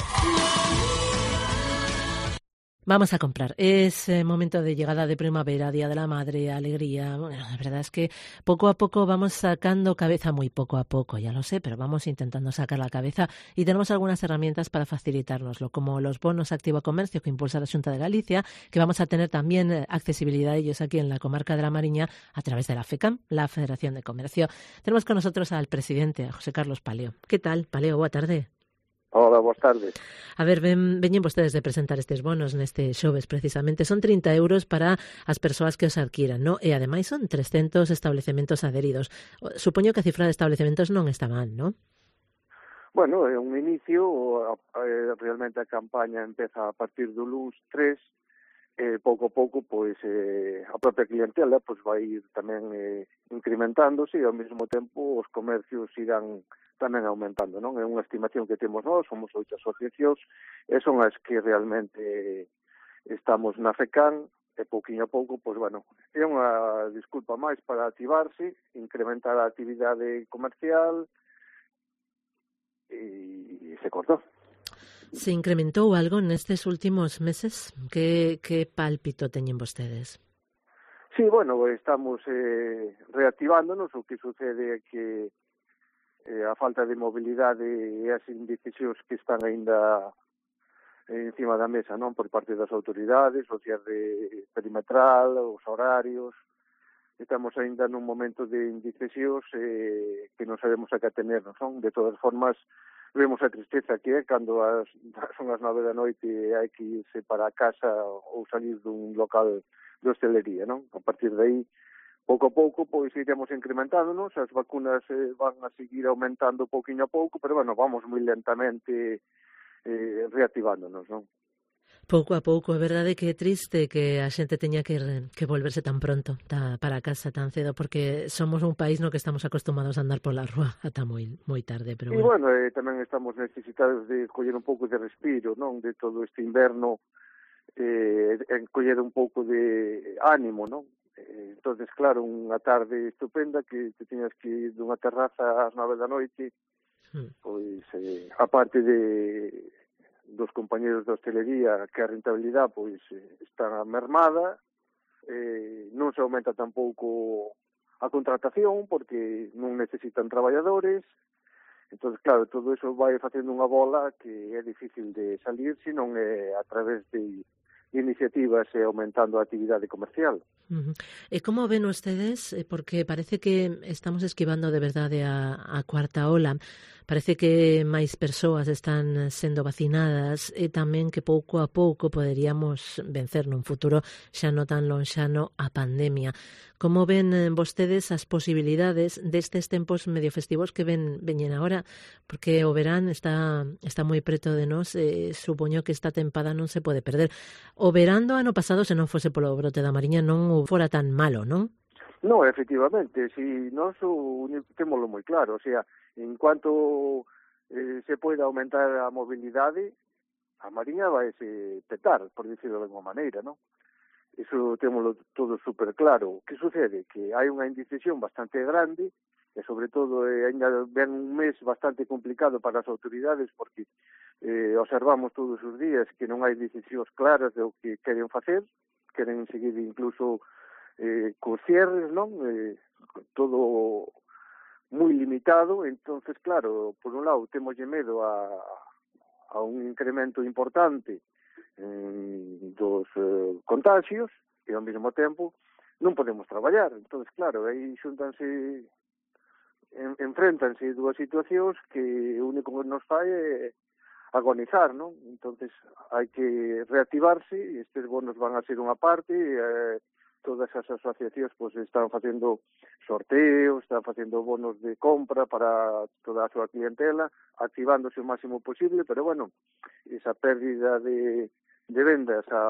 Vamos a comprar. Es eh, momento de llegada de primavera, Día de la Madre, alegría. Bueno, la verdad es que poco a poco vamos sacando cabeza, muy poco a poco, ya lo sé, pero vamos intentando sacar la cabeza y tenemos algunas herramientas para facilitárnoslo, como los bonos Activa Comercio que impulsa la Xunta de Galicia, que vamos a tener también accesibilidad a ellos aquí en la comarca de la Mariña a través de la FECAM, la Federación de Comercio. Tenemos con nosotros al presidente, a José Carlos Paleo. ¿Qué tal, Paleo? Boa tarde. Hola, boas tardes. A ver, ven, veñen vostedes de presentar estes bonos neste xoves precisamente. Son trinta euros para as persoas que os adquiran, ¿no? E ademais son trescentos establecementos adheridos. Supoño que a cifra de establecementos non está mal, ¿no? Bueno, é un inicio, realmente a campaña empeza a partir do luns tres, e pouco a pouco pois eh, a propia clientela pois vai ir tamén eh, incrementándose e ao mesmo tempo os comercios irán tamén aumentando, non? É unha estimación que temos nós, somos oito asociacións, e son as que realmente estamos na FECAM, e pouquinho a pouco, pois, bueno, é unha desculpa máis para activarse, incrementar a actividade comercial, e se cortou. Se incrementou algo nestes últimos meses? Que, que pálpito teñen vostedes? Sí, bueno, estamos eh, reactivándonos, o que sucede é que eh, a falta de mobilidade e as indecisións que están aínda encima da mesa, non, por parte das autoridades, o cierre perimetral, os horarios. Estamos aínda nun momento de indecisións eh, que non sabemos a que atenernos, non? De todas formas, vemos a tristeza que é cando as, son as nove da noite e hai que irse para a casa ou salir dun local de hostelería, non? A partir de aí, pouco a pouco, pois iremos incrementándonos, as vacunas eh, van a seguir aumentando pouquinho a pouco, pero, bueno, vamos moi lentamente eh, reactivándonos, non? Pouco a pouco, é verdade que é triste que a xente teña que, que volverse tan pronto ta, para casa tan cedo, porque somos un país no que estamos acostumados a andar pola rúa ata moi moi tarde, pero E, bueno. bueno, eh, tamén estamos necesitados de coller un pouco de respiro, non? De todo este inverno, eh, en coller un pouco de ánimo, non? Eh, entonces, claro, unha tarde estupenda que te tiñas que ir dunha terraza ás nove da noite, pois, eh, a parte de dos compañeros da hostelería, que a rentabilidade pois está mermada, eh, non se aumenta tampouco a contratación porque non necesitan traballadores. Entón, claro, todo eso vai facendo unha bola que é difícil de salir se non é a través de iniciativas e aumentando a actividade comercial. Uh-huh. E como ven ustedes, porque parece que estamos esquivando de verdade a, a cuarta ola, parece que máis persoas están sendo vacinadas e tamén que pouco a pouco poderíamos vencer nun futuro xa non tan lonxano a pandemia. Como ven vostedes as posibilidades destes tempos medio festivos que ven veñen agora? Porque o verán está está moi preto de nós e supoño que esta tempada non se pode perder. O verán do ano pasado, se non fose polo brote da Mariña, non fora tan malo, non? No, efectivamente, si nós témolo moi claro, o sea, en cuanto eh, se poida aumentar a mobilidade, a Mariña vai se petar, por dicirlo de alguma maneira, non? Iso témolo todo super claro. O que sucede? Que hai unha indecisión bastante grande e, sobre todo, eh, ainda ven un mes bastante complicado para as autoridades porque eh, observamos todos os días que non hai decisións claras do que queren facer, queren seguir incluso eh, cos cierres, non? Eh, todo moi limitado, entonces, claro, por un lado, temoslle medo a, a un incremento importante eh, dos eh, contagios e, ao mesmo tempo, non podemos traballar. Entonces, claro, aí xuntanse, en, enfrentanse dúas situacións que o único que nos fai é agonizar, non? Entonces, hai que reactivarse, e estes bonos van a ser unha parte, eh, todas as asociacións pois están facendo sorteos, están facendo bonos de compra para toda a súa clientela, activándose o máximo posible, pero, bueno, esa pérdida de, de vendas a,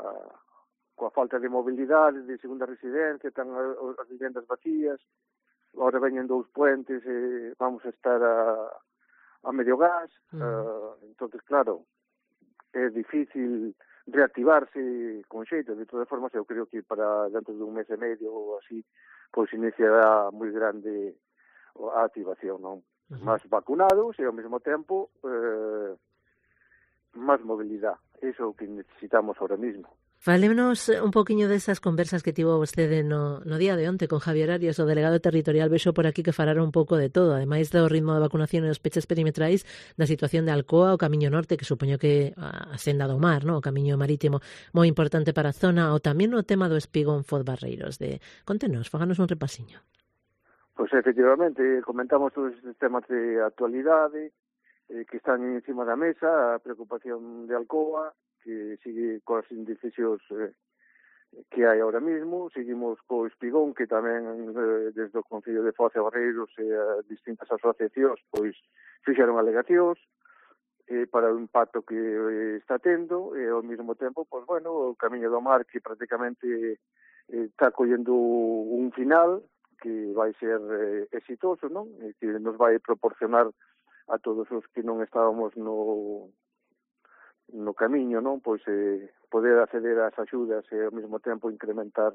coa falta de mobilidade, de segunda residencia, están as vivendas vacías, agora veñen dous puentes, e vamos a estar a, a medio gas, mm. uh, entonces, claro, é difícil reactivarse con xeito. De todas formas, eu creo que para dentro dun mes e medio ou así, pois iniciará moi grande a activación, non? Uh-huh. Más vacunados e ao mesmo tempo eh, máis mobilidade. Iso é o que necesitamos ahora mismo. Fálenos un poquinho desas conversas que tivo vostede no, no día de onte con Javier Arias, o delegado territorial. Vexo por aquí que falaron un pouco de todo, ademais do ritmo de vacunación e os peches perimetrais, da situación de Alcoa, o Camiño Norte, que supoño que a senda do mar, no? O camiño marítimo moi importante para a zona, ou tamén o tema do espigón Foz Barreiros. De... Contenos, fáganos un repasiño. Pois, efectivamente, comentamos todos estes temas de actualidade eh, que están encima da mesa, a preocupación de Alcoa, que sigue coas indecisións eh, que hai ahora mismo. Seguimos co espigón, que tamén eh, desde o Concello de Foz e Barreiros e eh, distintas asociacións pois fixeron alegacións eh, para o impacto que eh, está tendo, e ao mesmo tempo, pois, bueno, o Camiño do Mar, que prácticamente eh, está collendo un final que vai ser eh, exitoso, non? E que nos vai proporcionar a todos os que non estábamos no no camiño, non? Pois eh, poder acceder ás axudas e ao mesmo tempo incrementar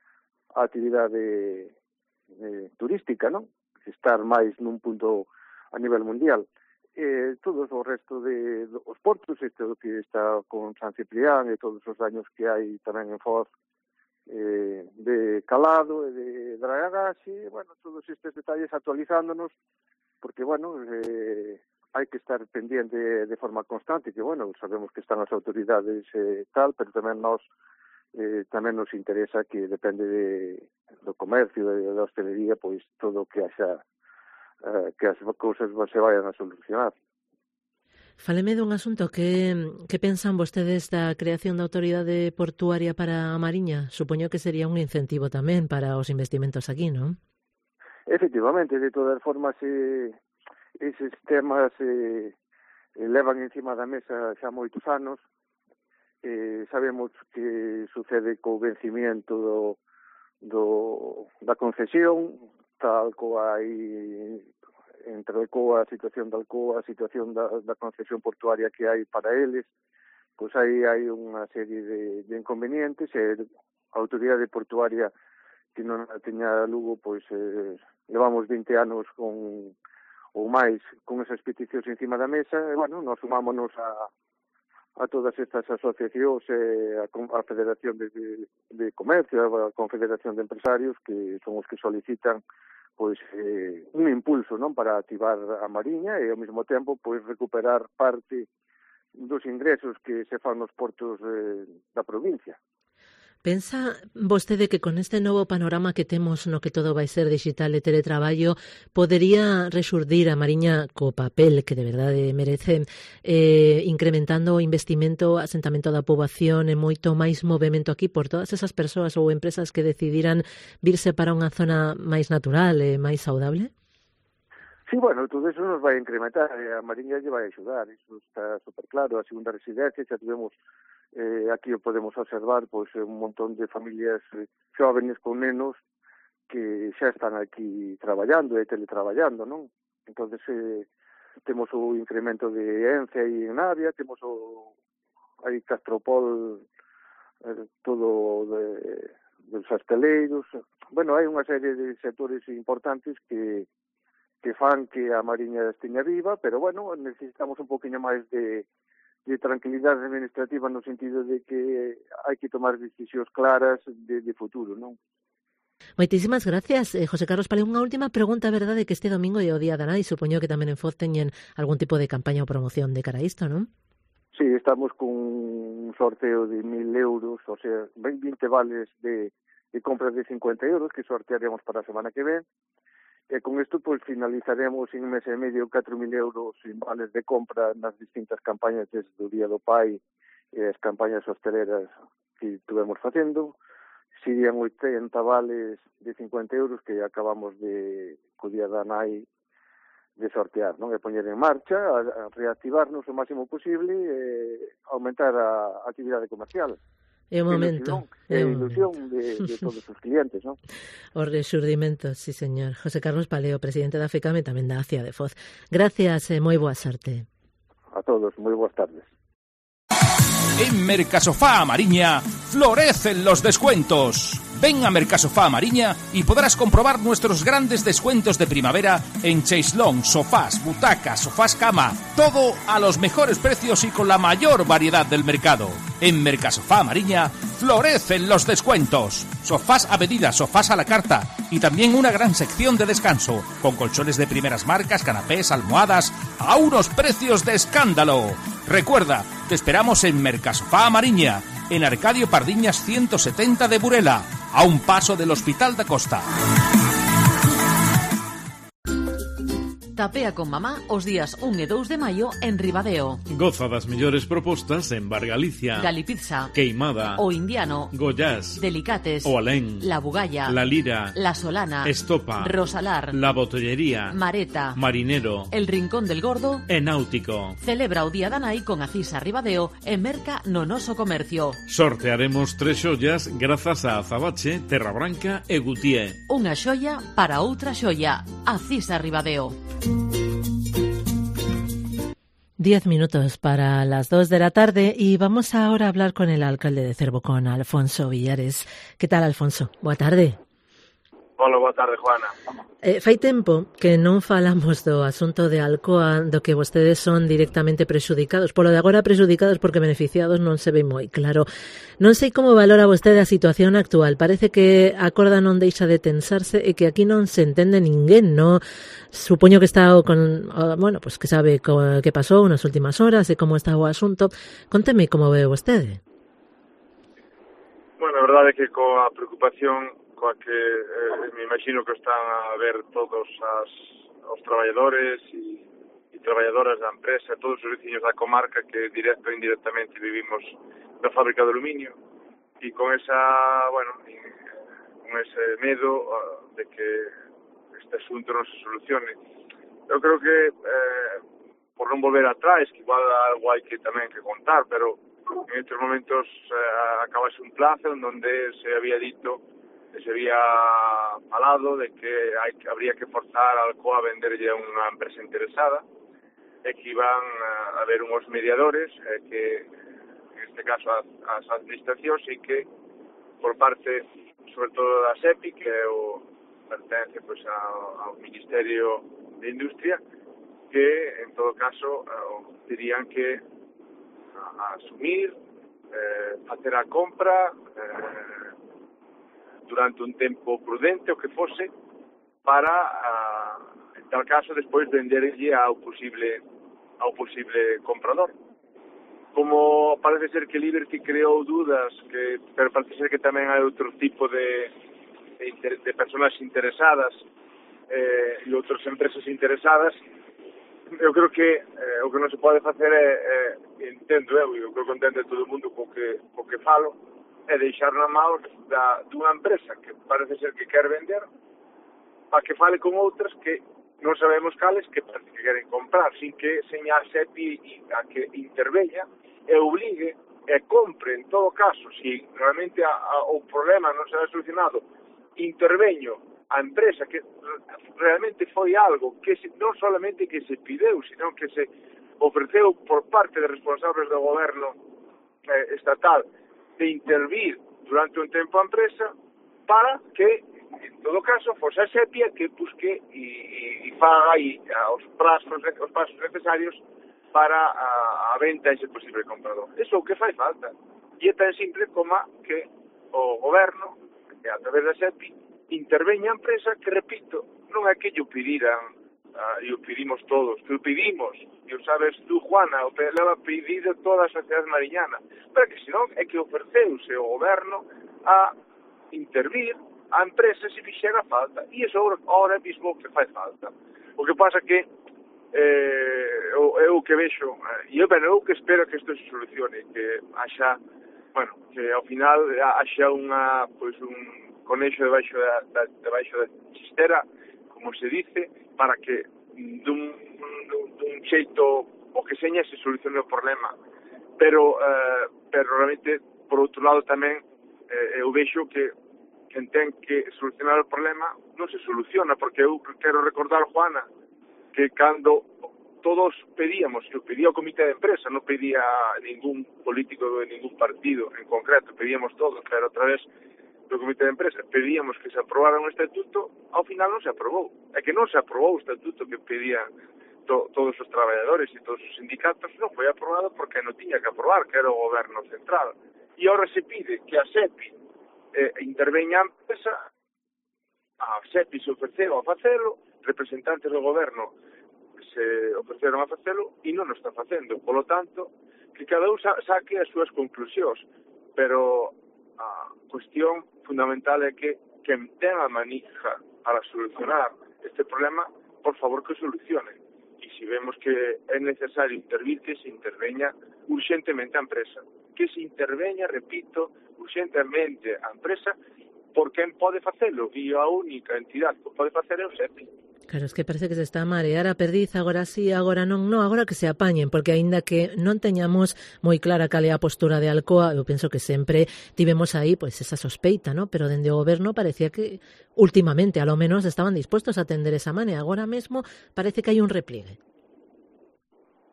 a actividade eh, turística, non? Estar máis nun punto a nivel mundial. Eh, todo o resto de os portos, isto que está con San Ciprián e todos os daños que hai tamén en Foz, eh, de calado e de dragage, bueno, todos estes detalles actualizándonos, porque, bueno, eh, hai que estar pendiente de forma constante, que, bueno, sabemos que están as autoridades e eh, tal, pero tamén nós eh, tamén nos interesa que depende de, do comercio e da hostelería, pois todo o que haxa, eh, que as cousas se vayan a solucionar. Fáleme dun asunto, que, que pensan vostedes da creación da autoridade portuaria para a Mariña? Supoño que sería un incentivo tamén para os investimentos aquí, non? Efectivamente, de todas formas, eh, eses temas eh, levan encima da mesa xa moitos anos. Eh, sabemos que sucede co vencimiento do, do, da concesión, tal coa hai entre Alcoa, a situación de Alcoa, a situación da, da concesión portuaria que hai para eles, pois aí hai unha serie de, de inconvenientes, e a autoridade portuaria que non a teña Lugo, pois eh, levamos vinte anos con ou máis con esas peticións encima da mesa, e, bueno, nos sumámonos a, a todas estas asociacións, e a, a Federación de, de, de Comercio, a Confederación de Empresarios, que son os que solicitan pois eh, un impulso, non, para activar a Mariña e ao mesmo tempo pois recuperar parte dos ingresos que se fan nos portos eh, da provincia. Pensa vostede que con este novo panorama que temos no que todo vai ser digital e teletraballo podería resurdir a Mariña co papel que de verdade merece, eh, incrementando o investimento, asentamento da poboación e moito máis movimento aquí por todas esas persoas ou empresas que decidiran virse para unha zona máis natural e máis saudable? Sí, bueno, todo eso nos vai incrementar, a Mariña lle vai axudar, iso está super claro. A segunda residencia xa tivemos, eh, aquí o podemos observar, pois un montón de familias eh, xóvenes con nenos que xa están aquí traballando e teletraballando, non? Entonces eh, temos o incremento de Ence aí en Navia, temos o aí Castropol, eh, todo de, dos hosteleiros. Bueno, hai unha serie de sectores importantes que que fan que a Mariña esteña viva, pero, bueno, necesitamos un poquinho máis de, de tranquilidade administrativa no sentido de que hai que tomar decisións claras de, de futuro, non? Moitísimas gracias, eh, José Carlos Paleo. Unha última pregunta, verdade, que este domingo é o Día da Nai, supoño que tamén en Foz teñen algún tipo de campaña ou promoción de cara a isto, non? Sí, estamos con un sorteo de mil euros, o sea, vinte vales de, de compras de cincuenta euros que sortearemos para a semana que ven. E con isto, pois, finalizaremos en mes e medio catro mil euros en vales de compra nas distintas campañas desde o Día do Pai e as campañas hosteleras que estuvemos facendo. Serían oitenta vales de cincuenta euros que acabamos de, co Día da Nai, de sortear, non? E poñer en marcha, a, a reactivarnos o máximo posible e aumentar a actividade comercial. É o momento. É a ilusión de, de todos os clientes, non? O resurdimento, sí, señor. José Carlos Paleo, presidente da FECAM e tamén da A C I A de Foz. Gracias e moi boa sorte. A todos, moi boas tardes. En Mercasofá Mariña florecen los descuentos. Ven a Mercasofá Mariña y podrás comprobar nuestros grandes descuentos de primavera en chaislón, sofás, butacas, sofás cama. Todo a los mejores precios y con la mayor variedad del mercado. En Mercasofá Mariña florecen los descuentos. Sofás a medida, sofás a la carta y también una gran sección de descanso con colchones de primeras marcas, canapés, almohadas a unos precios de escándalo. Recuerda, te esperamos en Mercasofá Mariña, en Arcadio Pardiñas ciento setenta de Burela, a un paso del Hospital da Costa. Tapea con mamá os días un e dous de maio en Ribadeo. Goza das mellores propostas en Bar Galicia, Galipizza, Queimada, O Indiano, Goiás, Delicates, O Alén, La Bugalla, La Lira, La Solana, Estopa, Rosalar, La Botellería, Mareta, Marinero, El Rincón del Gordo e Náutico. Celebra o Día da Nai con Acisa Ribadeo e merca no noso comercio. Sortearemos tres xollas grazas a Azabache, Terra Branca e Gutié. Unha xoia para outra xoia. Acisa Ribadeo. Diez minutos para las dos de la tarde y vamos ahora a hablar con el alcalde de Cervo, con Alfonso Villares. ¿Qué tal, Alfonso? Boa tarde. Hola, boa tarde, Juana. Eh, fai tempo que non falamos do asunto de Alcoa, do que vostedes son directamente prexudicados. Polo de agora prexudicados porque beneficiados non se ve moi claro. Non sei como valora vostede a situación actual. Parece que a corda non deixa de tensarse e que aquí non se entende ninguén, non? Supoño que está con, bueno, pues que sabe que pasou nas últimas horas e como está o asunto. Conteme como ve vostede. Bueno, a verdade é que coa preocupación coa que eh, me imagino que están a ver todos as, os traballadores e, e traballadoras da empresa, todos os veciños da comarca que directo e indirectamente vivimos na fábrica de aluminio e con esa, bueno, con ese medo uh, de que este asunto non se solucione. Eu creo que eh, por non volver atrás, que igual algo hai que tamén que contar, pero en estes momentos eh, acabase un plazo en donde se había dito se había falado de que hai, habría que forzar a Alcoa a venderlle a unha empresa interesada e que iban a haber unhos mediadores e que, en este caso, as, as administracións e que, por parte, sobre todo da SEPI, que é o pertence pues, ao, ao Ministerio de Industria, que, en todo caso, eh, dirían que a, a asumir, eh, facer a compra, eh, durante un tempo prudente, o que fose, para, uh, en tal caso, despois venderlle ao posible ao posible comprador. Como parece ser que Liberty creou dudas, que pero parece ser que tamén hai outro tipo de, de, inter, de personas interesadas eh, e outras empresas interesadas, eu creo que eh, o que non se pode facer é, é entendo eu, e eu creo que entende todo o mundo co que, co que falo, é deixar na mão da, dunha empresa que parece ser que quer vender para que fale con outras que non sabemos cales que parece que queren comprar, sin que seña a SEPI a que interveña e obligue e compre, en todo caso, se realmente a, a, o problema non será solucionado, interveño a empresa que realmente foi algo que se, non solamente que se pideu, sino que se ofreceu por parte de responsables do goberno eh, estatal de intervir durante un tempo a empresa para que, en todo caso, fose a SEPI que busque e, e faga aí os prazos, os pasos necesarios para a, a venta a ese posible comprador. Eso é o que fai falta. E é tan simple como que o goberno, que a través da SEPI, interveña a empresa que, repito, non é que lle pediran, uh, e o pedimos todos, que o pedimos, e o sabes tú, Juana, o P L ha pedido toda a sociedade mariñana, pero que senón é que ofreceuse o goberno a intervir a empresa se fixera falta, e iso ahora mismo que fai falta. O que pasa que eh, eu que vexo, e eu, bueno, eu que espero que isto se solucione, que haxa, bueno, que ao final haxa unha, pois, un conexo debaixo da, da, debaixo da chistera, como se dice, para que dun, dun, dun xeito o que seña se solucione o problema. Pero, eh, pero realmente, por outro lado tamén, eh, eu vexo que quen ten que solucionar o problema non se soluciona, porque eu quero recordar, Juana, que cando todos pedíamos, eu pedía o comité de empresa, non pedía ningún político de ningún partido en concreto, pedíamos todos, pero a través do comité de empresa pedíamos que se aprobara un estatuto, ao final non se aprobou. É que non se aprobou o estatuto que pedían to, todos os traballadores e todos os sindicatos, non foi aprobado porque non tiña que aprobar, que era o goberno central. E agora se pide que a SEPI eh, interveña a empresa, a SEPI se ofreceu a facelo, representantes do goberno se ofreceron a facelo e non o está facendo. Por lo tanto, que cada un sa saque as súas conclusións, pero a cuestión fundamental é que quen ten a manija para solucionar este problema, por favor que solucione. E se vemos que é necesario intervir, que se interveña urxentemente a empresa. Que se interveña, repito, urxentemente a empresa, por quen pode facelo. E a única entidade que pode facer é o SEPI. Claro, es que parece que se está a marear a perdiz, agora sí, agora non, non, agora que se apañen, porque aínda que non teñamos moi clara cal é a postura de Alcoa, eu penso que sempre tivemos aí pois esa sospeita, ¿no? Pero dende o goberno parecía que últimamente, a lo menos, estaban dispostos a atender esa manea, agora mesmo parece que hai un repliegue.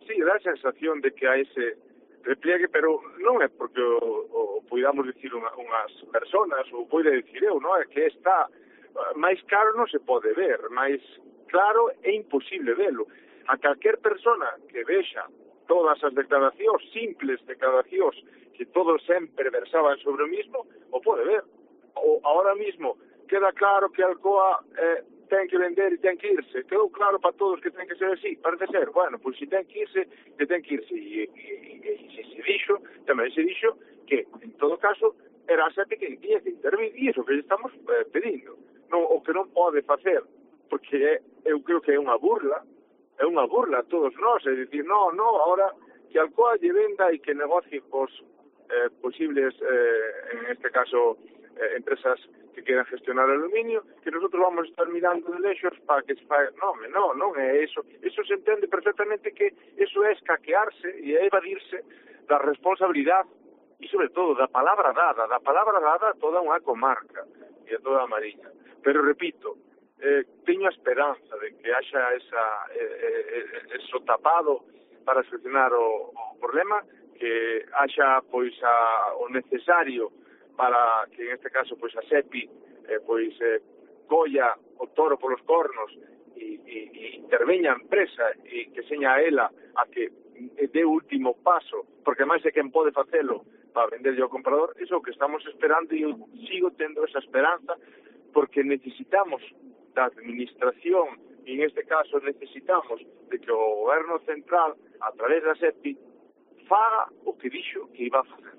sí, dá a sensación de que hai ese repliegue, pero non é porque o, o podamos dicir unha, unhas personas, ou poida dicir eu, non é que está máis claro non se pode ver, máis claro é imposible velo. A calquer persona que vexa todas as declaracións, simples declaracións, que todos sempre versaban sobre o mismo, o pode ver. O, ahora mismo queda claro que Alcoa eh, ten que vender e ten que irse. Quedou claro para todos que ten que ser así. Parece ser, bueno, pois se ten que irse, que ten que irse. E, e, e, e se se dixo, tamén se dixo que, en todo caso, era a SEPI que tiña que intervir, e iso que lle estamos eh, pedindo. Non, o que non pode facer, porque é, eu creo que é unha burla, é unha burla a todos nós, é dicir, no, no, ahora que Alcoa lle venda e que negocie cos eh, posibles, eh, en este caso, eh, empresas que quieran gestionar aluminio, que nosotros vamos a estar mirando de lexos para que se faga. Non, non, non é eso. Eso se entende perfectamente que eso é escaquearse e é evadirse da responsabilidade e, sobre todo, da palabra dada, da palabra dada a toda unha comarca e a toda a Mariña. Pero, repito, eh, teño a esperanza de que haxa esa, eh, eh, eso tapado para solucionar o, o problema, que haxa pois a, o necesario para que en este caso pois a SEPI eh, pois eh, colla o toro polos cornos e, e, e interveña a empresa e que seña a ela a que dé o último paso, porque máis é quen pode facelo para venderlle ao comprador. Iso é o que estamos esperando e eu sigo tendo esa esperanza, porque necesitamos da administración e en este caso necesitamos de que o goberno central a través da SEPI faga o que dixo que iba a facer.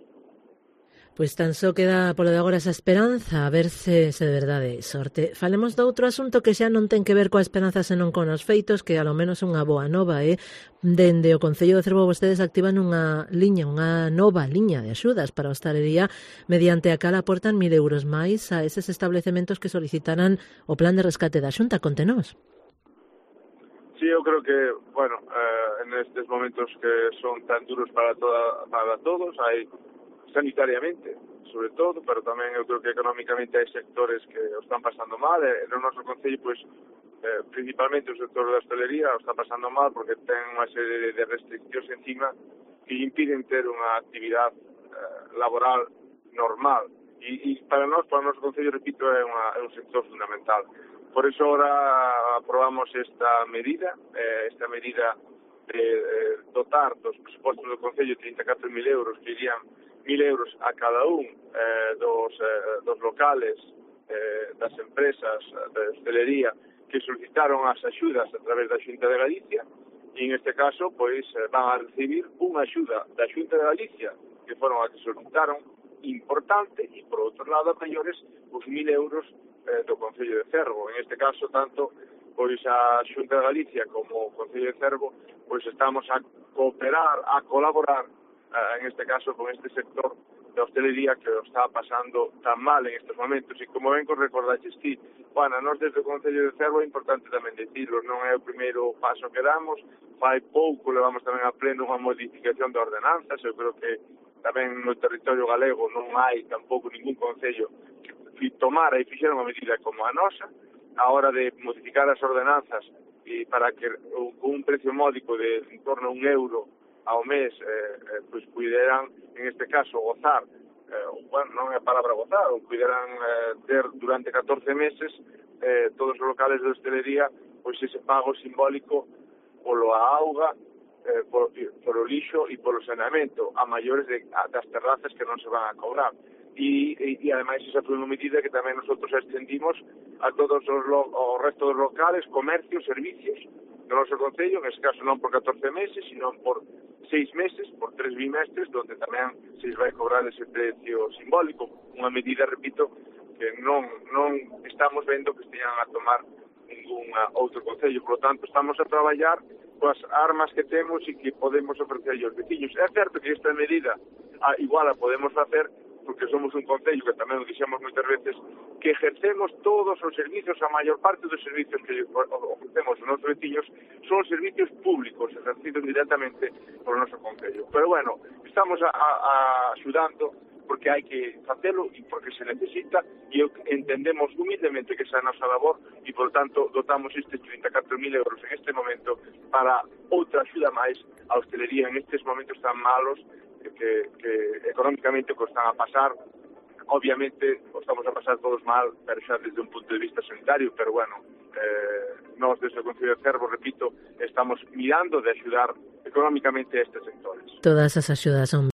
Pois tan só queda polo de agora esa esperanza, a ver se, se de verdade sorte. Falemos de outro asunto que xa non ten que ver coa esperanza senón con os feitos, que a lo menos unha boa nova, eh? Dende o Concello de Cervo vostedes activan unha liña, unha nova liña de axudas para a hostalería, mediante a cal aportan mil euros máis a eses establecementos que solicitaran o plan de rescate da Xunta. Contenos. Sí, eu creo que, bueno, eh, en estes momentos que son tan duros para toda, para todos, hai sanitariamente, sobre todo, pero tamén eu creo que económicamente hai sectores que o están pasando mal, e no noso Concello, pois, eh, principalmente o sector da hostelería o está pasando mal porque ten unha serie de restriccións encima que impiden ter unha actividade eh, laboral normal, e, e para nós, para o noso Concello, repito, é, unha, é un sector fundamental. Por iso ahora aprobamos esta medida, eh, esta medida de eh, dotar dos presupostos do Concello trinta e catro mil euros, que irían mil euros a cada un eh, dos, eh, dos locales eh, das empresas de hostelería que solicitaron as axudas a través da Xunta de Galicia, e en este caso pois van a recibir unha axuda da Xunta de Galicia, que foron a que solicitaron, importante, e por outro lado maiores os mil euros eh, do Concello de Cervo. En este caso, tanto pois a Xunta de Galicia como o Concello de Cervo pois estamos a cooperar, a colaborar en este caso con este sector de hostelería que o está pasando tan mal en estes momentos, e como ben que recordaches ti, bueno, nós desde o Concello de Cervo é importante tamén dicirlo, non é o primeiro paso que damos, fai pouco levamos tamén a pleno unha modificación de ordenanzas, eu creo que tamén no territorio galego non hai tampouco ningún concello que tomara e fixera unha medida como a nosa, a hora de modificar as ordenanzas e para que con un precio módico de en torno a un euro ao mes, eh, eh, pois puderan, en este caso, gozar, eh, bueno, non é a palabra gozar, ou puderan eh, ter durante catorce meses eh, todos os locales de hostelería, pois ese pago simbólico polo a auga, eh, polo, polo lixo e polo saneamento, a maiores de, a, das terrazas que non se van a cobrar. E, e, e ademais esa foi unha medida que tamén nosotros extendimos a todos os lo, o resto dos locales, comercios, servicios do noso Concello, en ese caso non por catorce meses, sino por seis meses, por tres bimestres, donde tamén se vai cobrar ese precio simbólico, unha medida, repito, que non, non estamos vendo que estean a tomar ningún outro Concello. Por lo tanto, estamos a traballar coas armas que temos e que podemos ofrecer aos veciños. É certo que esta medida a, igual a podemos facer porque somos un concello que tamén o dixemos moitas veces, que ejercemos todos os servicios, a maior parte dos servicios que ofrecemos aos nosos veciños son servicios públicos, ejercidos directamente por o noso concello. Pero bueno, estamos a, a, a axudando porque porque hai que facelo e porque se necesita, e entendemos humildemente que esa é a nosa labor, e por tanto dotamos estes trinta e catro mil euros en este momento para outra axuda máis a hostelería en estes momentos tan malos que, que económicamente o están a pasar. Obviamente o estamos a pasar todos mal, pero xa desde un punto de vista sanitario, pero bueno, eh, nós desde o Concello de Cervo, repito, estamos mirando de axudar económicamente a estes sectores. Todas as axudas son